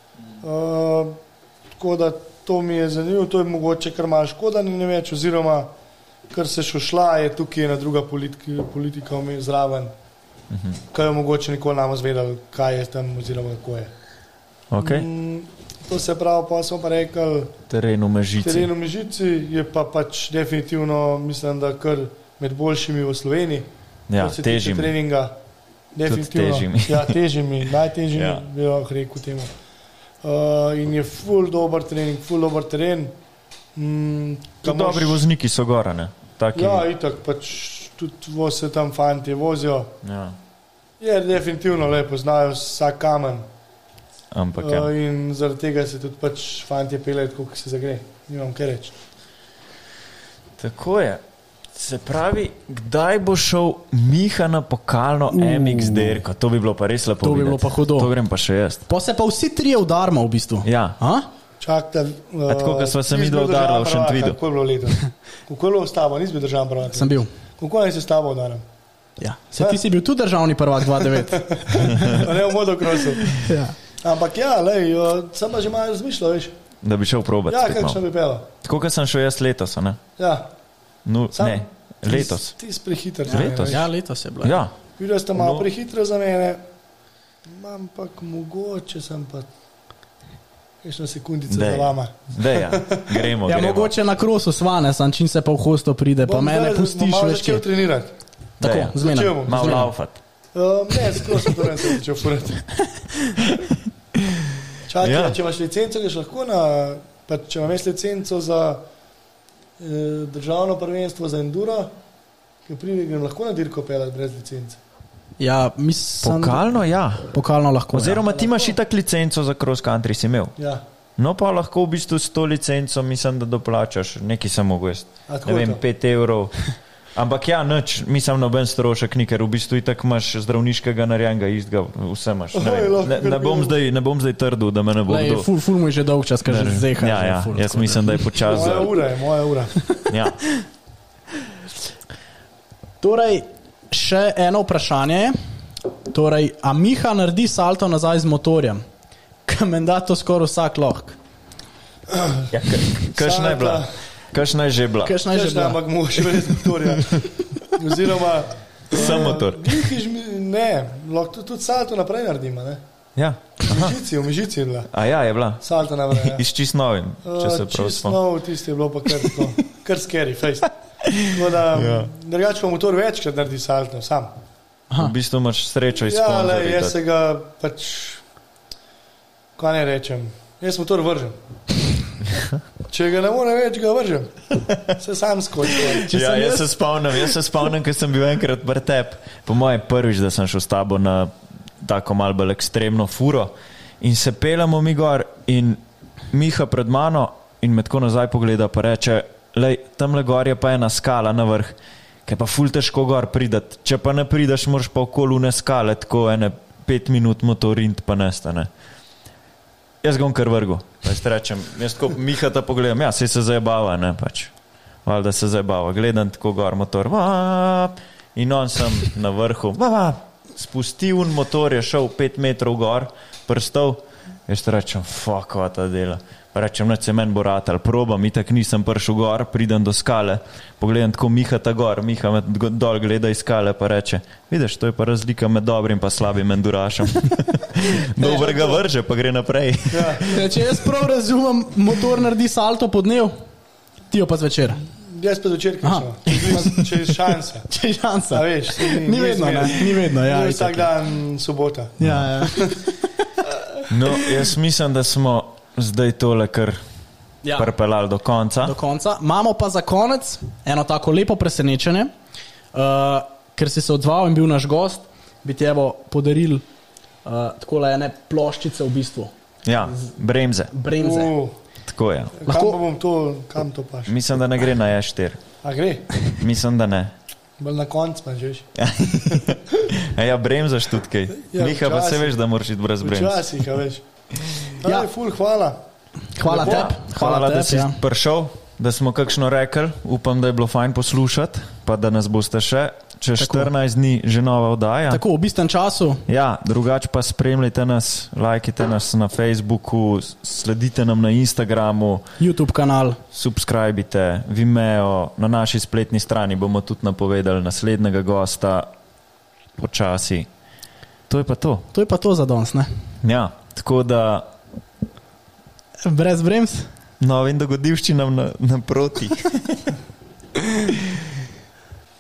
Tako da to mi je zanimivo, to je mogoče kar malo škoda, ne več, oziroma kar se šla, je tukaj ena druga politika zraven, kaj je mogoče nikoli nam zvedali, kaj je tam oziroma kako je. Okay. To se pravi, pa smo pa rekli, teren v Mežici je pa pač definitivno, mislim, da kar med boljšimi v Sloveniji. Ja, težjimi. Treninga, definitivno. Težjimi, najtežjimi, bi lahko rekel temu. In je ful dober trening, ful dober teren. Dobri vozniki so gora, ne? Itak, pač tudi se tam fantje vozijo. Ja. Je definitivno lepo, znajo vsak kamen. Ampak in zaradi tega se tudi pač fantje peljejo, koliko se zagre. Nimam kaj reči. Tako je. Se pravi, kdaj bo šel Miha na pokalno MX dirko? To bi bilo pa res lepo. To bi bilo pa hudo. To grem pa še jaz. Pa se pa vsi trije udarma v bistvu. Ja. Čakajte. Tako, ko sva se mi dva udarila v Šentvidu. Kako je bilo leto? Kako je bilo s tabo? Nisi bil državni prvak? Sem bil. Kako je se s tabo udaram? Ja. Ti si bil tudi državni prvak 2.9. Ne v motokrosu. Ja. Ampak sem pa že malo razmišljal, veš. Da bi šel probati. Ja, kakšno bi pelo. Tako, kot sem šel jaz letos, ne? Ja. No, ne, letos. Ti si prehiter. Letos? Ja, letos je bilo. Ja. Videl ste malo prehitro za mene, ampak mogoče sem pa še sekundice za vama. Dej, gremo. Ja, mogoče na krosu svane, čim se pa v hosto pride, pa mene pustiš večke. Bom malo začel začel trenirati. Tako, zmena. Malo laufat. Ne, skoro sem to ne se začel furati. Čakaj, če imaš licenco, greš lahko če imaš licenco za državno prvenstvo za enduro, ki pride, grem lahko na dirko pelati brez licence. Ja, mislim... Pokalno, ja. Pokalno lahko. Oziroma ti imaš itak licenco za cross country, si imel. Ja. No pa lahko v bistvu s to licenco, mislim, da doplačaš, nekaj sem mogel jaz. Ne vem, 5 evrov. Ampak ja, nič, mislim, noben strošek ni, ker v bistvu itak imaš zdravniškega narejenega istega, vse imaš. Ne bom zdaj trdil, da me ne bo kdo. Ful mu je že dolg čas, kar že zeha. Ja, jaz mislim, da je počas. Moja ura. Ja. Torej, še eno vprašanje je, torej, a Miha naredi salto nazaj z motorjem? Menda to skoraj vsak lahko. Ja, kakšna je bila? Kakšna je že bila? Ampak moš brez motorja. Oziroma... Sam motor. Ne, lahko tudi salto naprej naredimo, ne? Ja. V Mežici je bila. A ja, je bila. Salto naprej, ja. Iz čist novim, če se prav spomnim. Čist nov, tisti je bilo pa kar scary face. Drugače pa motor večkrat naredi salto, sam. V bistvu imaš srečo iz sponzorja. Ja, jaz se ga pač, kaj ne rečem, jaz motor vržem. Če ga ne more več, ga vržem. Se sam skočil. Ja, jaz se spomnim, ker sem bil enkrat vrtep, po moje prvič, da sem šel s tabo na tako malo bolj ekstremno furo in se pelamo mi gor in Miha pred mano in me tako nazaj pogleda pa reče, lej, tamle gor je pa ena skala na vrh, kaj pa ful težko gor pridati. Če pa ne prideš, moraš pa okoli une skale, tako 5 minut motorint pa nestane. Jaz ga bom kar vrgu. Jaz rečem, jaz tako Miha ta pogledam, ja, se zajebava, ne pač. Valjda se zajebava. Gledam tako gor motor. In on sem na vrhu. Spustil motor, je šel 5 metrov gor, prstal. Jaz rečem, fuck, va ta dela. Pa rečem, ne, se men bo ratal, probam, itak nisem prišel gor, pridem do skale, pogledam tako Miha ta gor, Miha me dol gleda iz skale, pa reče, vidiš, to je pa razlika med dobrim pa slabim endurašem. Dober ga vrže, pa gre naprej. Ja. Če jaz prav razumem, motor naredi salto po dnev, ti jo pa zvečer. Jaz pa zvečer, če je šansa. Če je šansa. A veš, ni vedno, ne? Ni vedno, ja. Ni vsak dan sobota. Ja. No, jaz mislim, da smo zdaj tole kar pripeljali do konca. Do konca. Imamo pa za konec eno tako lepo presenečenje, ker si se odzval in bil naš gost, bi ti evo podaril takole ene ploščice v bistvu. Ja, bremze. Tako je. Kam to paš? Mislim, da ne gre na E4. A gre? Mislim, da ne. Bolj na konc pa žeš. Ja, bremzaš tudi kaj. Ja, Miha, pa se veš, da moraš iti brez bremz. Včasih, a veš. Ja, ful, hvala. Hvala tebi. Hvala, da si prišel, da smo kakšno rekli. Upam, da je bilo fajn poslušati, pa da nas boste še čez 14 dni že nova oddaja. Tako, v bistven času. Ja, drugače pa spremljajte nas, lajkite nas na Facebooku, sledite nam na Instagramu, YouTube kanal, subscribite, Vimeo, na naši spletni strani bomo tudi napovedali naslednjega gosta počasi. To je pa to. To je pa to za danes, ne? Ja, tako da brez brems. Novim dogodivščinam naproti.